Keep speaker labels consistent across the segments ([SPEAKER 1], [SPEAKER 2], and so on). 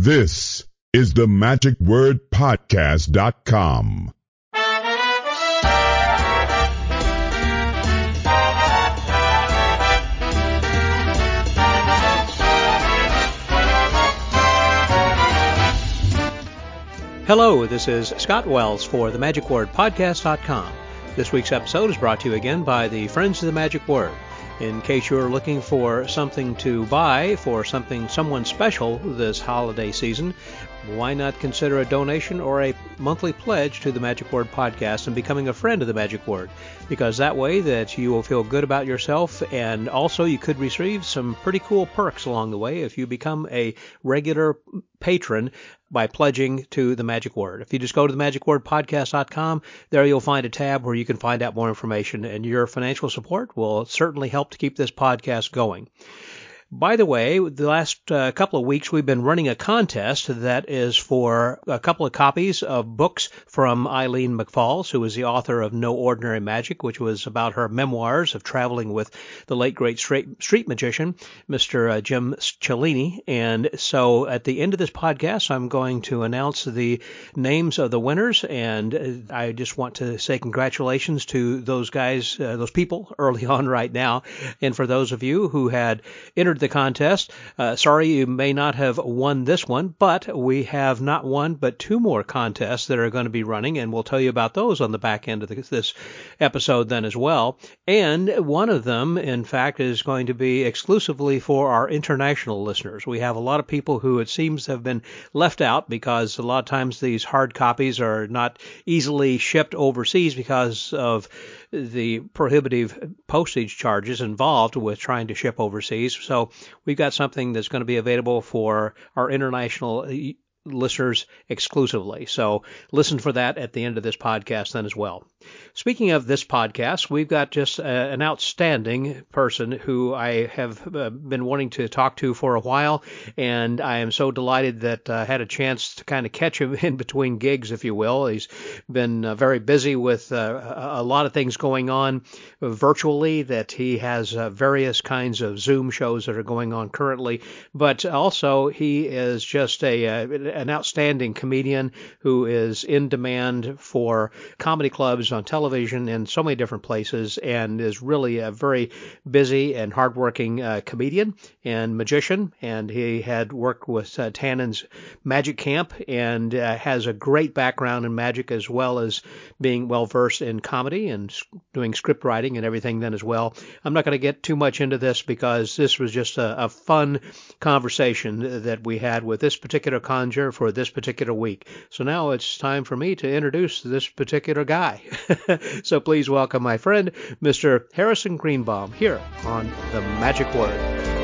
[SPEAKER 1] This is the MagicWordPodcast.com.
[SPEAKER 2] Hello, this is Scott Wells for the MagicWordPodcast.com. This week's episode is brought to you again by the Friends of the Magic Word. In case you're looking for something to buy for someone special this holiday season, why not consider a donation or a monthly pledge to the Magic Word Podcast and becoming a friend of the Magic Word? Because that way that you will feel good about yourself, and also you could receive some pretty cool perks along the way if you become a regular patron by pledging to the Magic Word. If you just go to the MagicWordPodcast.com, there you'll find a tab where you can find out more information, and your financial support will certainly help to keep this podcast going. By the way, the last couple of weeks we've been running a contest that is for a couple of copies of books from Eileen McFalls, who is the author of No Ordinary Magic, which was about her memoirs of traveling with the late great street magician, Mr. Jim Cellini. And so at the end of this podcast, I'm going to announce the names of the winners, and I just want to say congratulations to those guys, those people early on right now. And for those of you who had entered the contest, sorry you may not have won this one, but we have not one but two more contests that are going to be running, and we'll tell you about those on the back end of this episode then as well. And one of them, in fact, is going to be exclusively for our international listeners. We have a lot of people who it seems have been left out because a lot of times these hard copies are not easily shipped overseas because of the prohibitive postage charges involved with trying to ship overseas. So we've got something that's going to be available for our international listeners exclusively. So listen for that at the end of this podcast then as well. Speaking of this podcast, we've got just an outstanding person who I have been wanting to talk to for a while, and I am so delighted that I had a chance to kind of catch him in between gigs, if you will. He's been very busy with a lot of things going on virtually, that he has various kinds of Zoom shows that are going on currently, but also he is just an outstanding comedian who is in demand for comedy clubs on television in so many different places, and is really a very busy and hardworking comedian and magician. And he had worked with Tannen's Magic Camp and has a great background in magic, as well as being well versed in comedy and doing script writing and everything then as well. I'm not going to get too much into this because this was just a fun conversation that we had with this particular conjurer for this particular week. So now it's time for me to introduce this particular guy. So please welcome my friend, Mr. Harrison Greenbaum, here on The Magic Word.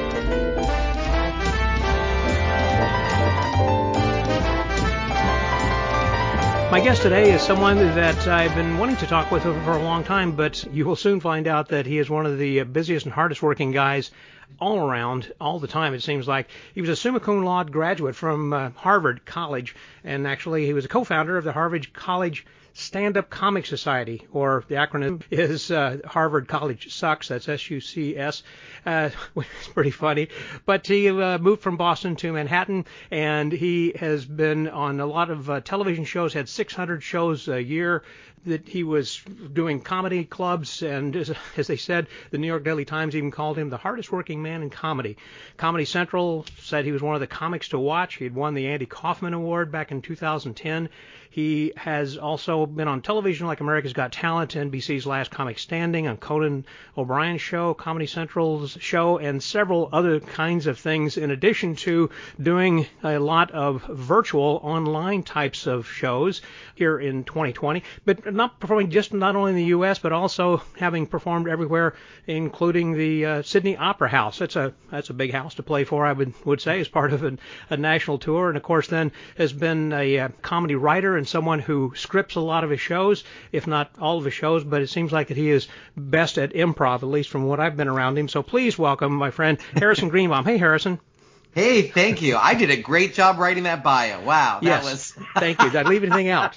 [SPEAKER 2] My guest today is someone that I've been wanting to talk with for a long time, but you will soon find out that he is one of the busiest and hardest working guys all around, all the time, it seems like. He was a summa cum laude graduate from Harvard College, and actually he was a co-founder of the Harvard College Stand-Up Comic Society, or the acronym is Harvard College Sucks. That's SUCS, which is pretty funny. But he moved from Boston to Manhattan, and he has been on a lot of television shows, had 600 shows a year that he was doing comedy clubs, and as they said, the New York Daily Times even called him the hardest working man in comedy. Comedy Central said he was one of the comics to watch. He had won the Andy Kaufman Award back in 2010. He has also been on television like America's Got Talent, NBC's Last Comic Standing, on Conan O'Brien's show, Comedy Central's show, and several other kinds of things, in addition to doing a lot of virtual online types of shows here in 2020, but not performing just not only in the U.S., but also having performed everywhere, including the Sydney Opera House. That's a big house to play for, I would say, as part of a national tour. And of course then has been a comedy writer and someone who scripts a lot of his shows, if not all of his shows, but it seems like that he is best at improv, at least from what I've been around him. So please welcome my friend Harrison Greenbaum. Hey, Harrison.
[SPEAKER 3] Hey, thank you. I did a great job writing that bio. Wow.
[SPEAKER 2] Yes. Thank you. Did I leave anything out?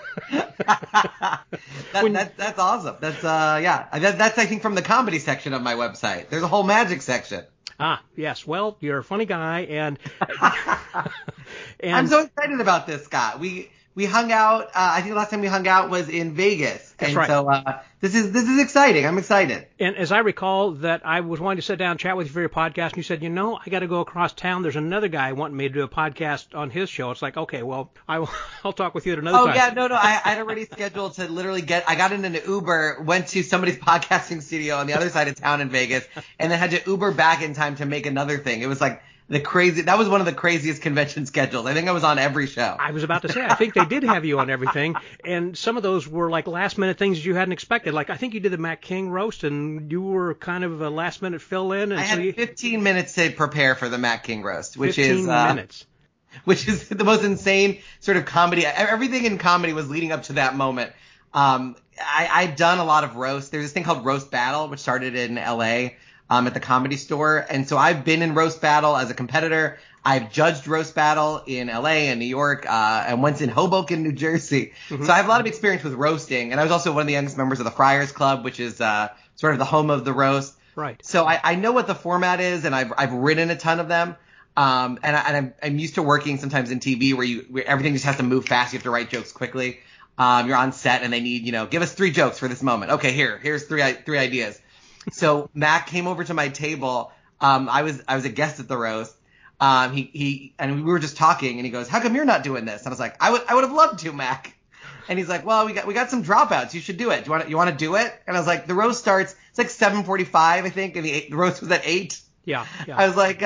[SPEAKER 3] That's awesome. That's That's I think from the comedy section of my website. There's a whole magic section.
[SPEAKER 2] Ah, yes. Well, you're a funny guy, and And
[SPEAKER 3] I'm so excited about this, Scott. We hung out. I think the last time we hung out was in Vegas.
[SPEAKER 2] That's
[SPEAKER 3] and
[SPEAKER 2] right.
[SPEAKER 3] So this is exciting. I'm excited.
[SPEAKER 2] And as I recall, that I was wanting to sit down and chat with you for your podcast, and you said, I got to go across town. There's another guy wanting me to do a podcast on his show. It's like, okay, well, I'll talk with you at another time.
[SPEAKER 3] Oh, yeah, no. I'd already scheduled to literally I got in an Uber, went to somebody's podcasting studio on the other side of town in Vegas, and then had to Uber back in time to make another thing. It was like that was one of the craziest convention schedules. I think I was on every show.
[SPEAKER 2] I was about to say, I think they did have you on everything, and some of those were like last-minute things that you hadn't expected. Like, I think you did the Mac King roast, and you were kind of a last-minute fill-in. And
[SPEAKER 3] I had 15 minutes to prepare for the Mac King roast, which
[SPEAKER 2] 15 minutes.
[SPEAKER 3] Which is the most insane sort of comedy. Everything in comedy was leading up to that moment. I'd done a lot of roasts. There's this thing called Roast Battle, which started in L.A., at the Comedy Store. And so I've been in Roast Battle as a competitor. I've judged Roast Battle in LA and New York, and once in Hoboken, New Jersey. Mm-hmm. So I have a lot of experience with roasting. And I was also one of the youngest members of the Friars Club, which is sort of the home of the roast.
[SPEAKER 2] Right.
[SPEAKER 3] So I know what the format is, and I've written a ton of them. And I'm used to working sometimes in TV where everything just has to move fast. You have to write jokes quickly. You're on set and they need, give us 3 jokes for this moment. Okay, here's three ideas. So Mac came over to my table. I was a guest at the roast. And we were just talking, and he goes, "How come you're not doing this?" And I was like, "I would have loved to, Mac." And he's like, "Well, we got some dropouts. You should do it. You want to do it?" And I was like, "The roast starts. It's like 7:45, I think, and the roast was at 8."
[SPEAKER 2] Yeah.
[SPEAKER 3] I was like,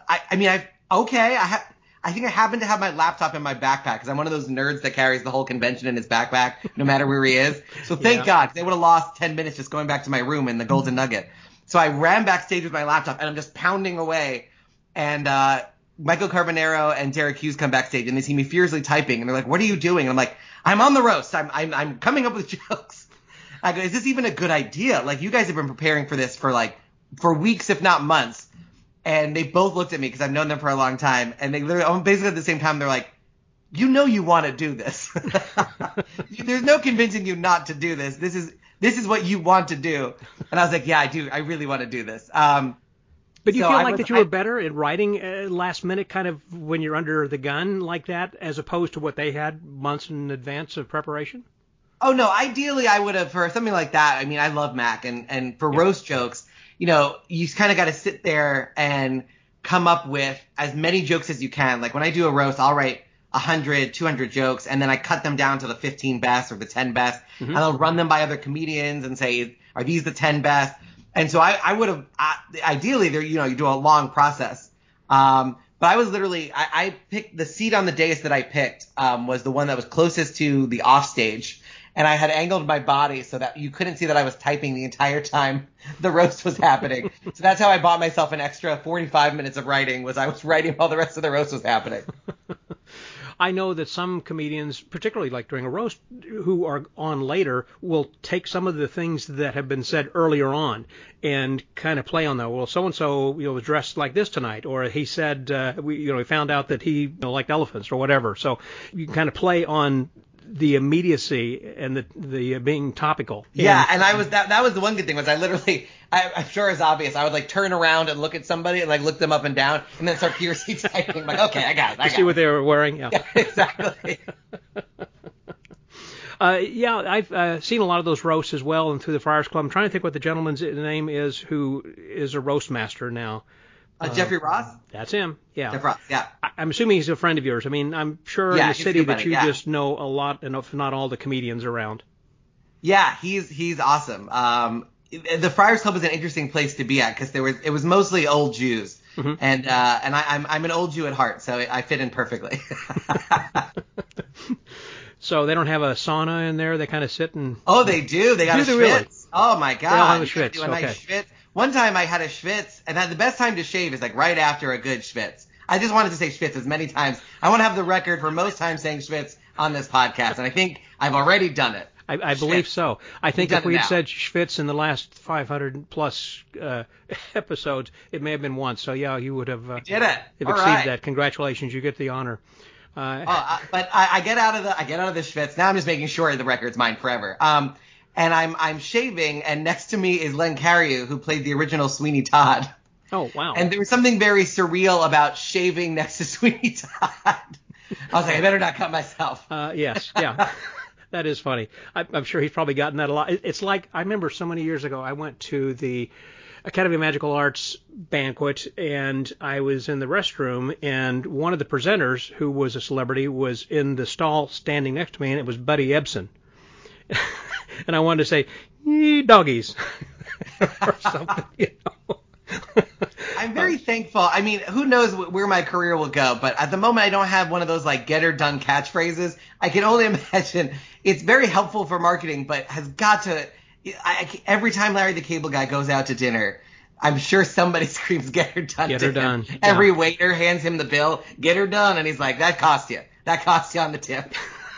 [SPEAKER 3] I think I happen to have my laptop in my backpack because I'm one of those nerds that carries the whole convention in his backpack no matter where he is. So thank God, because I would have lost 10 minutes just going back to my room in the Golden Nugget. So I ran backstage with my laptop, and I'm just pounding away. And Michael Carbonaro and Derek Hughes come backstage, and they see me furiously typing, and they're like, "What are you doing?" And I'm like, "I'm on the roast. I'm coming up with jokes." I go, "Is this even a good idea? Like, you guys have been preparing for this for weeks, if not months." And they both looked at me because I've known them for a long time, and they literally, basically at the same time, they're like, "You want to do this. There's no convincing you not to do this. This is what you want to do." And I was like, "Yeah, I do. I really want to do this."
[SPEAKER 2] But you feel like that you were better at writing last minute, kind of when you're under the gun like that, as opposed to what they had months in advance of preparation?
[SPEAKER 3] Oh no, ideally I would have for something like that. I mean, I love Mac, and for roast jokes, you kind of got to sit there and come up with as many jokes as you can. Like when I do a roast, I'll write 100, 200 jokes, and then I cut them down to the 15 best or the 10 best, and I'll run them by other comedians and say, "Are these the 10 best?" And so I would have ideally there, you do a long process. But I was literally I picked the seat on the dais that I picked was the one that was closest to the offstage. And I had angled my body so that you couldn't see that I was typing the entire time the roast was happening. So that's how I bought myself an extra 45 minutes of writing, was I was writing while the rest of the roast was happening.
[SPEAKER 2] I know that some comedians, particularly like during a roast, who are on later, will take some of the things that have been said earlier on and kind of play on that. Well, so-and-so was dressed like this tonight, or he said, we found out that he liked elephants or whatever. So you can kind of play on the immediacy and the being topical.
[SPEAKER 3] Yeah, and I was that was the one good thing was I literally I'm sure it's obvious. I would turn around and look at somebody and look them up and down and then start furiously typing. Like, okay, I got it.
[SPEAKER 2] See what they were wearing. Yeah
[SPEAKER 3] exactly.
[SPEAKER 2] I've seen a lot of those roasts as well, and through the Friars Club. I'm trying to think what the gentleman's name is who is a roast master now.
[SPEAKER 3] Jeffrey Ross?
[SPEAKER 2] That's him, yeah.
[SPEAKER 3] Jeff Ross, yeah.
[SPEAKER 2] I'm assuming he's a friend of yours. I mean, I'm sure in the city that you just know a lot, if not all the comedians around.
[SPEAKER 3] Yeah, he's awesome. The Friars Club is an interesting place to be at because it was mostly old Jews, and I'm an old Jew at heart, so I fit in perfectly.
[SPEAKER 2] So they don't have a sauna in there? They kind of sit and...
[SPEAKER 3] Oh, they do. They got a schwitz.
[SPEAKER 2] Really?
[SPEAKER 3] Oh, my God.
[SPEAKER 2] They all have a schwitz.
[SPEAKER 3] Do a nice schwitz. One time I had a schwitz, and the best time to shave is right after a good schwitz. I just wanted to say schwitz as many times. I want to have the record for most times saying schwitz on this podcast, and I think I've already done it.
[SPEAKER 2] I believe so. I think if we had said schwitz in the last 500 plus episodes, it may have been once. So yeah, you would have
[SPEAKER 3] did it.
[SPEAKER 2] Exceeded that. Congratulations, you get the honor.
[SPEAKER 3] But I get out of the schwitz. Now I'm just making sure the record's mine forever. And I'm shaving, and next to me is Len Cariou, who played the original Sweeney Todd.
[SPEAKER 2] Oh, wow.
[SPEAKER 3] And there was something very surreal about shaving next to Sweeney Todd. I was like, I better not cut myself.
[SPEAKER 2] Yes, yeah. That is funny. I'm sure he's probably gotten that a lot. It's like, I remember so many years ago, I went to the Academy of Magical Arts banquet, and I was in the restroom, and one of the presenters, who was a celebrity, was in the stall standing next to me, and it was Buddy Ebsen. And I wanted to say, doggies, or something,
[SPEAKER 3] I'm very thankful. I mean, who knows where my career will go, but at the moment I don't have one of those like get her done catchphrases. I can only imagine it's very helpful for marketing, but has got to, every time Larry the Cable Guy goes out to dinner, I'm sure somebody screams get her done.
[SPEAKER 2] Get her done. Yeah.
[SPEAKER 3] Every waiter hands him the bill, get her done. And he's like, that cost you on the tip.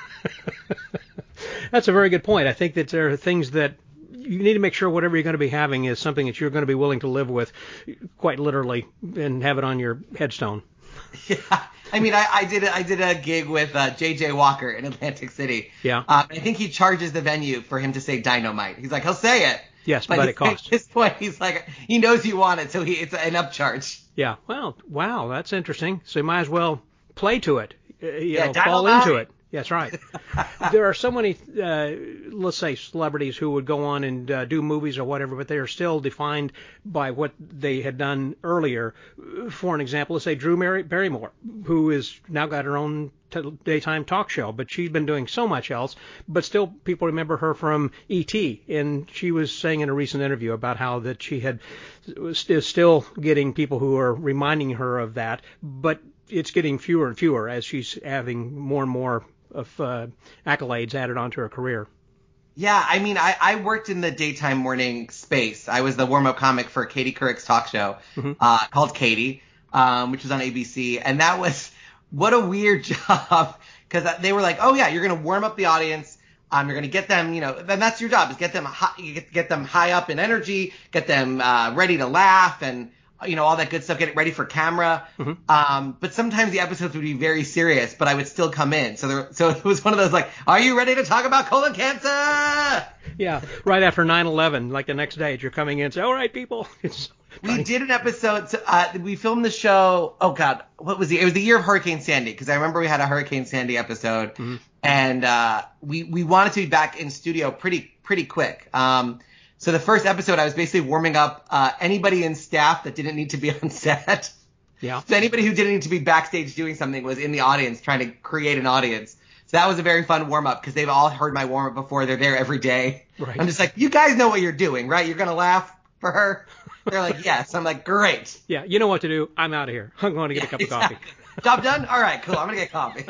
[SPEAKER 2] That's a very good point. I think that there are things that you need to make sure whatever you're going to be having is something that you're going to be willing to live with, quite literally, and have it on your headstone.
[SPEAKER 3] Yeah, I mean, I did a gig with J.J. Walker in Atlantic City.
[SPEAKER 2] Yeah.
[SPEAKER 3] I think he charges the venue for him to say dynamite. He's like, he'll say it.
[SPEAKER 2] Yes, but it costs.
[SPEAKER 3] At this point, he's like, he knows you want it, so it's an upcharge.
[SPEAKER 2] Yeah. Well, wow, that's interesting. So you might as well play to it.
[SPEAKER 3] dynamite.
[SPEAKER 2] Fall into it. That's right. There are so many, let's say, celebrities who would go on and do movies or whatever, but they are still defined by what they had done earlier. For an example, let's say Drew Barrymore, who has now got her own daytime talk show, but she's been doing so much else, but still people remember her from E.T., and she was saying in a recent interview about how that she is still getting people who are reminding her of that, but it's getting fewer and fewer as she's having more and more of accolades added onto her career.
[SPEAKER 3] Yeah, I mean, I worked in the daytime morning space. I was the warm-up comic for Katie Couric's talk show called Katie, which was on ABC. And that was, what a weird job, because they were like, oh, yeah, you're going to warm up the audience. You're going to get them, then that's your job, is get them high up in energy, get them ready to laugh, and all that good stuff, get it ready for camera. But sometimes the episodes would be very serious, but I would still come in. So it was one of those like, are you ready to talk about colon cancer?
[SPEAKER 2] Yeah, right after 9/11, like the next day, you're coming in and say, all right, people.
[SPEAKER 3] We did an episode, we filmed the show, oh God, what was it was the year of Hurricane Sandy, because I remember we had a Hurricane Sandy episode, and we wanted to be back in studio pretty quick. So the first episode, I was basically warming up anybody in staff that didn't need to be on set.
[SPEAKER 2] Yeah.
[SPEAKER 3] So anybody who didn't need to be backstage doing something was in the audience trying to create an audience. So that was a very fun warm-up because they've all heard my warm-up before. They're there every day.
[SPEAKER 2] Right.
[SPEAKER 3] I'm just like, you guys know what you're doing, right? You're going to laugh for her? They're like, yes. I'm like, great.
[SPEAKER 2] Yeah, you know what to do. I'm out of here. I'm going to get a cup of coffee.
[SPEAKER 3] Job done? All right, cool. I'm going to get coffee.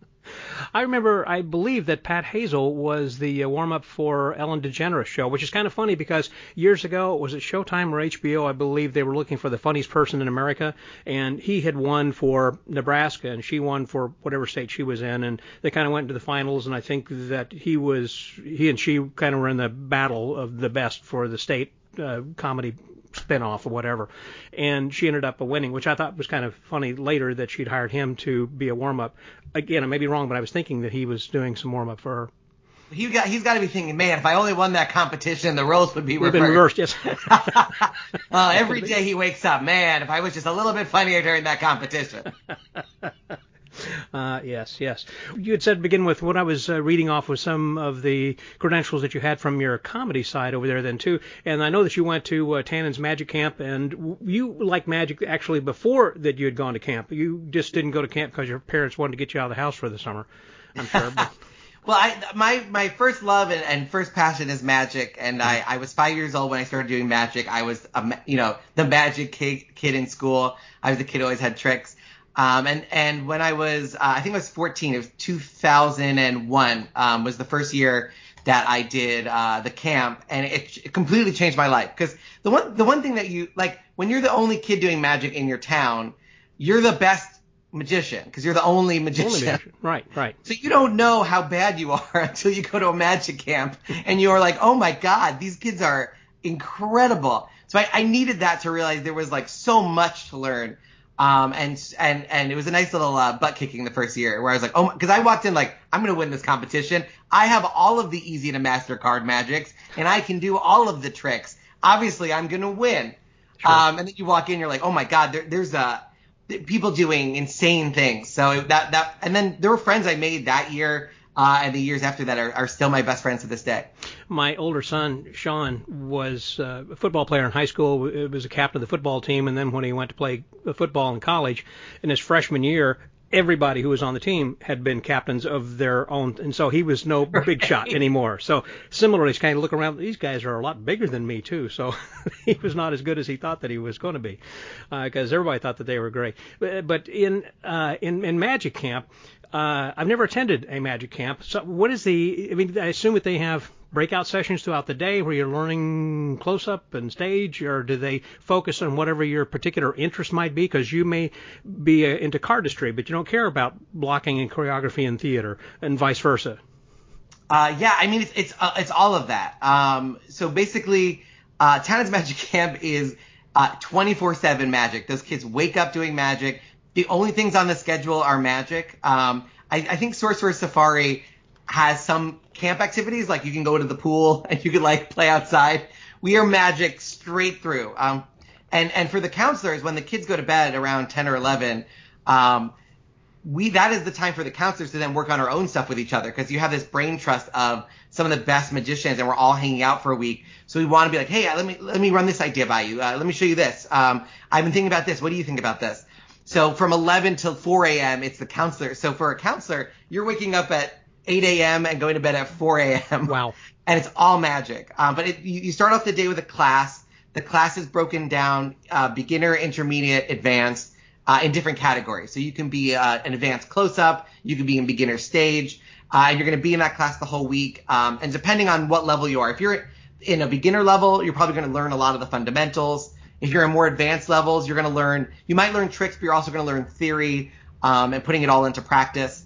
[SPEAKER 2] I believe that Pat Hazel was the warm-up for Ellen DeGeneres' show, which is kind of funny because years ago, was it Showtime or HBO, I believe they were looking for the funniest person in America, and he had won for Nebraska, and she won for whatever state she was in, and they kind of went into the finals, and I think that he and she kind of were in the battle of the best for the state comedy spinoff or whatever, and she ended up winning, which I thought was kind of funny later that she'd hired him to be a warm-up. Again, I may be wrong, but I was thinking that he was doing some warm-up for her.
[SPEAKER 3] He's got to be thinking, man, if I only won that competition, the roles would be
[SPEAKER 2] reversed. Yes.
[SPEAKER 3] Every day he wakes up, man, if I was just a little bit funnier during that competition.
[SPEAKER 2] Yes. You had said to begin with, what I was reading off was some of the credentials that you had from your comedy side over there then too, and I know that you went to Tannen's Magic Camp, and you liked magic actually before that you had gone to camp. You just didn't go to camp because your parents wanted to get you out of the house for the summer, I'm sure.
[SPEAKER 3] Well, my first love and first passion is magic, and I was 5 years old when I started doing magic. I was the magic kid in school. I was the kid who always had tricks. And when I was, I think I was 14, it was 2001, was the first year that I did, the camp, and it completely changed my life. Cause the one thing that you, like, when you're the only kid doing magic in your town, you're the best magician, cause you're the only magician.
[SPEAKER 2] Right.
[SPEAKER 3] So you don't know how bad you are until you go to a magic camp, and you're like, oh my God, these kids are incredible. So I needed that to realize there was like so much to learn. And it was a nice little butt kicking the first year where I was like, oh, because I walked in like, I'm going to win this competition. I have all of the easy to master card magics, and I can do all of the tricks. Obviously, I'm going to win.
[SPEAKER 2] Sure.
[SPEAKER 3] And then you walk in, you're like, oh my God, there's people doing insane things. So and then there were friends I made that year and the years after that are still my best friends to this day.
[SPEAKER 2] My older son, Sean, was a football player in high school. He was a captain of the football team, and then when he went to play football in college, in his freshman year, everybody who was on the team had been captains of their own, and so he was no big shot anymore. So similarly, he's kind of looking around. These guys are a lot bigger than me too. So he was not as good as he thought that he was going to be, because everybody thought that they were great. But in Magic Camp, I've never attended a Magic Camp. So what is I mean, I assume that they have breakout sessions throughout the day where you're learning close-up and stage, or do they focus on whatever your particular interest might be? Because you may be into cardistry, but you don't care about blocking and choreography and theater, and vice versa.
[SPEAKER 3] Yeah, I mean, it's all of that. So basically, Tannen's Magic Camp is 24/7 magic. Those kids wake up doing magic. The only things on the schedule are magic. I think Sorcerer Safari has some camp activities, like you can go to the pool and you can like play outside. We are magic straight through. And for the counselors, when the kids go to bed around 10 or 11, that is the time for the counselors to then work on our own stuff with each other, because you have this brain trust of some of the best magicians and we're all hanging out for a week. So we want to be like, hey, let me run this idea by you. Let me show you this. I've been thinking about this. What do you think about this? So from 11 till 4 a.m., it's the counselor. So for a counselor, you're waking up at 8 a.m. and going to bed at 4 a.m.
[SPEAKER 2] Wow.
[SPEAKER 3] And it's all magic. But you start off the day with a class. The class is broken down beginner, intermediate, advanced in different categories. So you can be an advanced close-up. You can be in beginner stage. And you're going to be in that class the whole week. And depending on what level you are, if you're in a beginner level, you're probably going to learn a lot of the fundamentals. If you're in more advanced levels, you might learn tricks, but you're also going to learn theory and putting it all into practice.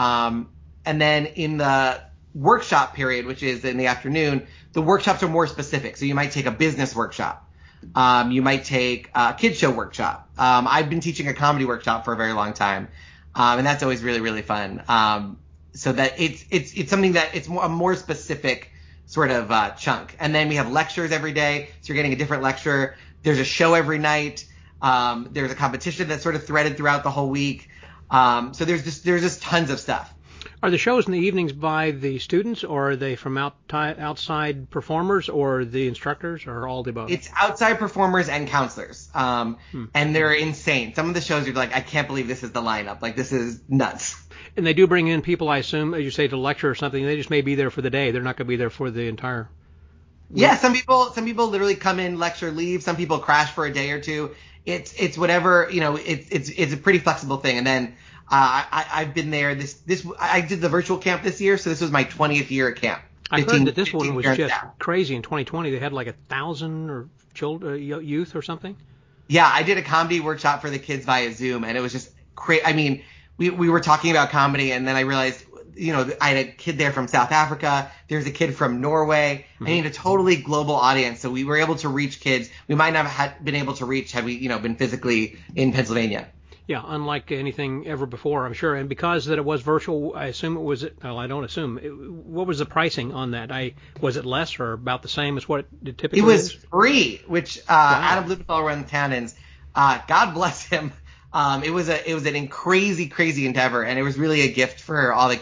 [SPEAKER 3] And then in the workshop period, which is in the afternoon, the workshops are more specific. So you might take a business workshop. You might take a kid show workshop. I've been teaching a comedy workshop for a very long time. And that's always really, really fun. So that it's something that it's a more specific sort of chunk. And then we have lectures every day. So you're getting a different lecture. There's a show every night. There's a competition that's sort of threaded throughout the whole week. So there's just tons of stuff.
[SPEAKER 2] Are the shows in the evenings by the students, or are they from outside performers, or the instructors, or all the above?
[SPEAKER 3] It's outside performers and counselors, and they're insane. Some of the shows you're like, I can't believe this is the lineup. Like, this is nuts.
[SPEAKER 2] And they do bring in people, I assume, as you say, to lecture or something. They just may be there for the day. They're not going to be there for the entire week.
[SPEAKER 3] Yeah, some people literally come in, lecture, leave. Some people crash for a day or two. It's whatever, it's a pretty flexible thing. And then I've been there. I did the virtual camp this year, so this was my 20th year at camp.
[SPEAKER 2] I heard that this one was just crazy. In 2020, they had like 1,000 or youth or something.
[SPEAKER 3] Yeah, I did a comedy workshop for the kids via Zoom, and it was just crazy. I mean, we were talking about comedy, and then I realized, I had a kid there from South Africa. There's a kid from Norway. Mm-hmm. I need a totally global audience, so we were able to reach kids we might not have been able to reach had we, been physically in Pennsylvania.
[SPEAKER 2] Yeah, unlike anything ever before, I'm sure. And because that it was virtual, I assume it was. Well, I don't assume. What was the pricing on that? Was it less or about the same as what it typically is?
[SPEAKER 3] It was free, which wow. Adam Blumenthal runs Tannen's. God bless him. It was an crazy endeavor, and it was really a gift for all the.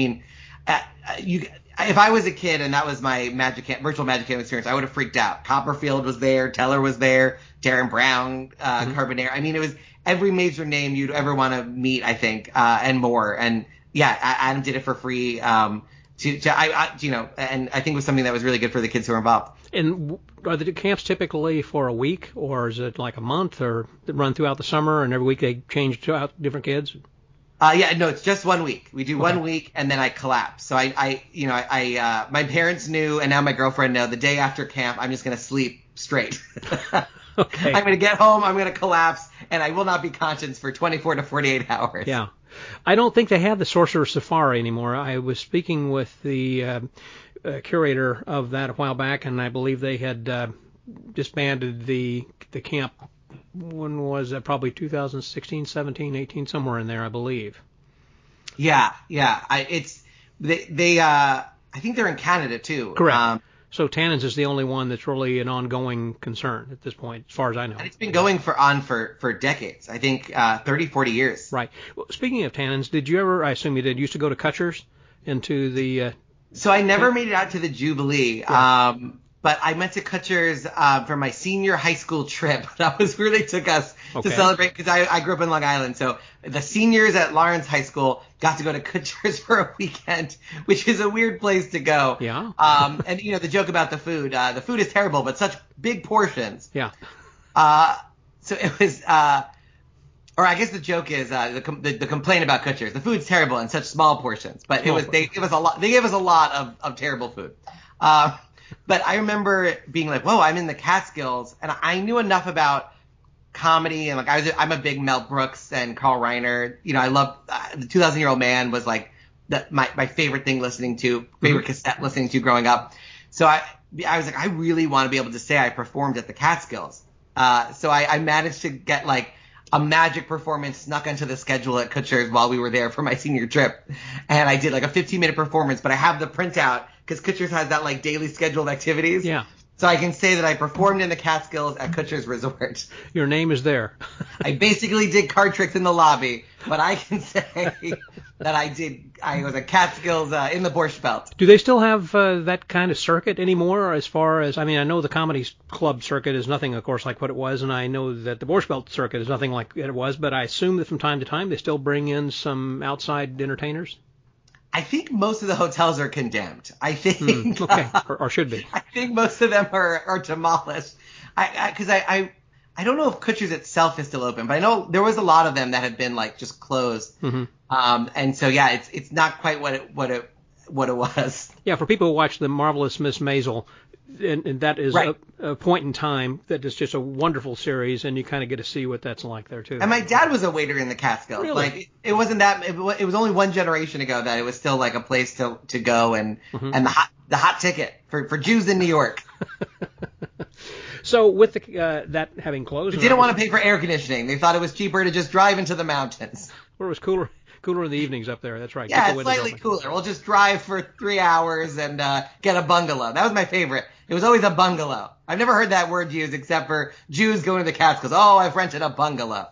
[SPEAKER 3] If I was a kid and that was my virtual Magic Camp experience, I would have freaked out. Copperfield was there, Teller was there, Darren Brown, Carbonara. I mean, it was every major name you'd ever want to meet, I think, and more. And yeah, Adam did it for free. And I think it was something that was really good for the kids who were involved.
[SPEAKER 2] And are the camps typically for a week, or is it like a month, or run throughout the summer and every week they change out different kids?
[SPEAKER 3] No, it's just 1 week. We do 1 week and then I collapse. So my parents knew, and now my girlfriend know, the day after camp, I'm just going to sleep straight.
[SPEAKER 2] Okay.
[SPEAKER 3] I'm going to get home, I'm going to collapse, and I will not be conscious for 24 to 48 hours.
[SPEAKER 2] Yeah. I don't think they have the Sorcerer Safari anymore. I was speaking with the curator of that a while back, and I believe they had disbanded the camp. When was that? Probably 2016, 17, 18, somewhere in there, I believe.
[SPEAKER 3] Yeah. I think they're in Canada too.
[SPEAKER 2] Correct. So Tannen's is the only one that's really an ongoing concern at this point, as far as I know.
[SPEAKER 3] And it's been going for decades. I think 30, 40 years.
[SPEAKER 2] Right. Well, speaking of Tannen's, did you ever, I assume you did, used to go to Kutcher's into the...
[SPEAKER 3] So I never made it out to the Jubilee.
[SPEAKER 2] Yeah.
[SPEAKER 3] But I went to Kutcher's for my senior high school trip. That was where they took us to celebrate, because I grew up in Long Island. So the seniors at Lawrence High School got to go to Kutcher's for a weekend, which is a weird place to go.
[SPEAKER 2] Yeah.
[SPEAKER 3] And, the joke about the food is terrible, but such big portions.
[SPEAKER 2] Yeah.
[SPEAKER 3] So it was, or I guess the joke is the complaint about Kutcher's. The food's terrible in such small portions, but they gave us a lot. They gave us a lot of terrible food. But I remember being like, whoa, I'm in the Catskills, and I knew enough about comedy, and I'm a big Mel Brooks and Carl Reiner. I love the 2,000-Year-Old Man was like my favorite thing favorite cassette listening to growing up. So I was like, I really want to be able to say I performed at the Catskills. So I managed to get like a magic performance snuck into the schedule at Kutcher's while we were there for my senior trip. And I did like a 15-minute performance, but I have the printout because Kutcher's has that like daily scheduled activities.
[SPEAKER 2] Yeah.
[SPEAKER 3] So I can say that I performed in the Catskills at Kutcher's Resort.
[SPEAKER 2] Your name is there.
[SPEAKER 3] I basically did card tricks in the lobby, but I can say that I was a Catskills in the Borscht Belt.
[SPEAKER 2] Do they still have that kind of circuit anymore? As far as, I know the comedy club circuit is nothing, of course, like what it was, and I know that the Borscht Belt circuit is nothing like it was, but I assume that from time to time they still bring in some outside entertainers?
[SPEAKER 3] I think most of the hotels are condemned. I think.
[SPEAKER 2] Okay, or should be.
[SPEAKER 3] I think most of them are demolished. Because I don't know if Kutcher's itself is still open, but I know there was a lot of them that had been like just closed.
[SPEAKER 2] Mm-hmm.
[SPEAKER 3] And so yeah, it's not quite what it was.
[SPEAKER 2] Yeah, for people who watch The Marvelous Miss Maisel, and that is
[SPEAKER 3] right.
[SPEAKER 2] a point in time that is just a wonderful series, and you kind of get to see what that's like there too.
[SPEAKER 3] And my dad was a waiter in the Catskills.
[SPEAKER 2] Really?
[SPEAKER 3] Like it wasn't that. It was only one generation ago that it was still like a place to go and the hot ticket for Jews in New York.
[SPEAKER 2] So with that having closed,
[SPEAKER 3] they didn't want to pay for air conditioning. They thought it was cheaper to just drive into the mountains.
[SPEAKER 2] Where it was cooler in the evenings up there. That's right.
[SPEAKER 3] Yeah, it's slightly cooler. We'll just drive for 3 hours and get a bungalow. That was my favorite. It was always a bungalow. I've never heard that word used except for Jews going to the Catskills. Oh, I've rented a bungalow.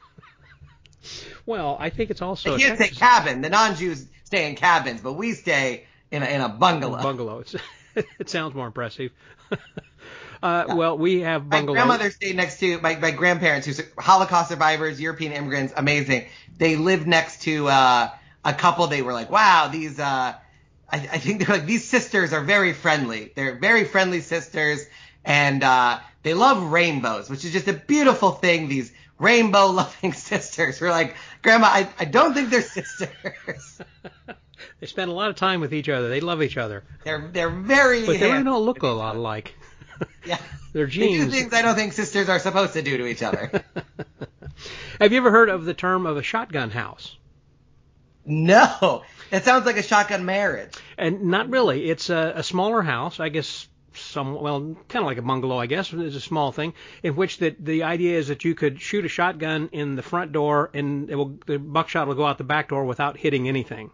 [SPEAKER 2] Well, I think it's also...
[SPEAKER 3] They can't say cabin. The non-Jews stay in cabins, but we stay in a bungalow.
[SPEAKER 2] Bungalow. It sounds more impressive. Well, we have bungalows.
[SPEAKER 3] My grandmother stayed next to my grandparents, who's Holocaust survivors, European immigrants, amazing. They lived next to a couple. They were like, wow, these I think they're like, these sisters are very friendly. They're very friendly sisters, and they love rainbows, which is just a beautiful thing. These rainbow-loving sisters. We're like, Grandma, I don't think they're sisters.
[SPEAKER 2] They spend a lot of time with each other. They love each other.
[SPEAKER 3] They're very.
[SPEAKER 2] But they really don't look a lot alike.
[SPEAKER 3] Yeah.
[SPEAKER 2] Their genes.
[SPEAKER 3] They do things I don't think sisters are supposed to do to each other.
[SPEAKER 2] Have you ever heard of the term of a shotgun house?
[SPEAKER 3] No. It sounds like a shotgun marriage.
[SPEAKER 2] And not really. It's a smaller house, I guess, kind of like a bungalow, I guess. It's a small thing, in which the idea is that you could shoot a shotgun in the front door, and the buckshot will go out the back door without hitting anything.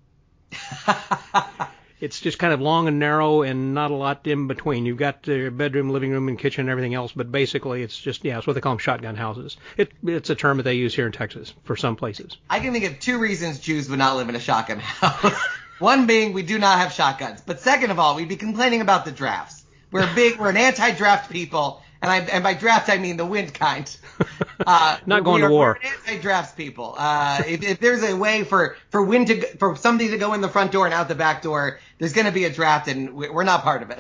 [SPEAKER 2] It's just kind of long and narrow and not a lot in between. You've got the bedroom, living room, and kitchen and everything else, but basically it's just, it's what they call them, shotgun houses. It's a term that they use here in Texas for some places.
[SPEAKER 3] I can think of two reasons Jews would not live in a shotgun house. One being we do not have shotguns. But second of all, we'd be complaining about the drafts. We're an anti-draft people, and by draft I mean the wind kind.
[SPEAKER 2] Not going to war.
[SPEAKER 3] We're anti-drafts people. If there's a way for somebody to go in the front door and out the back door, there's going to be a draft, and we're not part of it.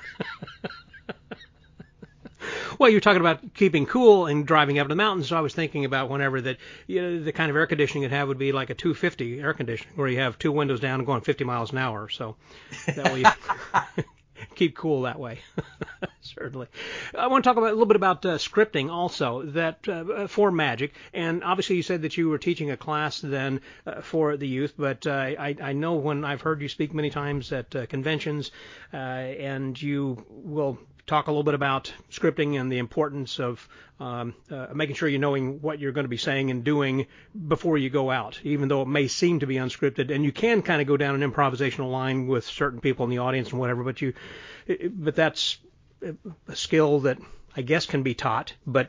[SPEAKER 2] Well, you're talking about keeping cool and driving up the mountains, so I was thinking about whenever that the kind of air conditioning you'd have would be like a 250 air conditioning, where you have two windows down and going 50 miles an hour. So that way you keep cool that way. Certainly. I want to talk a little bit about scripting also, that for Magic. And obviously you said that you were teaching a class then for the youth, but I know when I've heard you speak many times at conventions, and you will talk a little bit about scripting and the importance of making sure you're knowing what you're going to be saying and doing before you go out, even though it may seem to be unscripted. And you can kind of go down an improvisational line with certain people in the audience and whatever, but that's a skill that I guess can be taught. But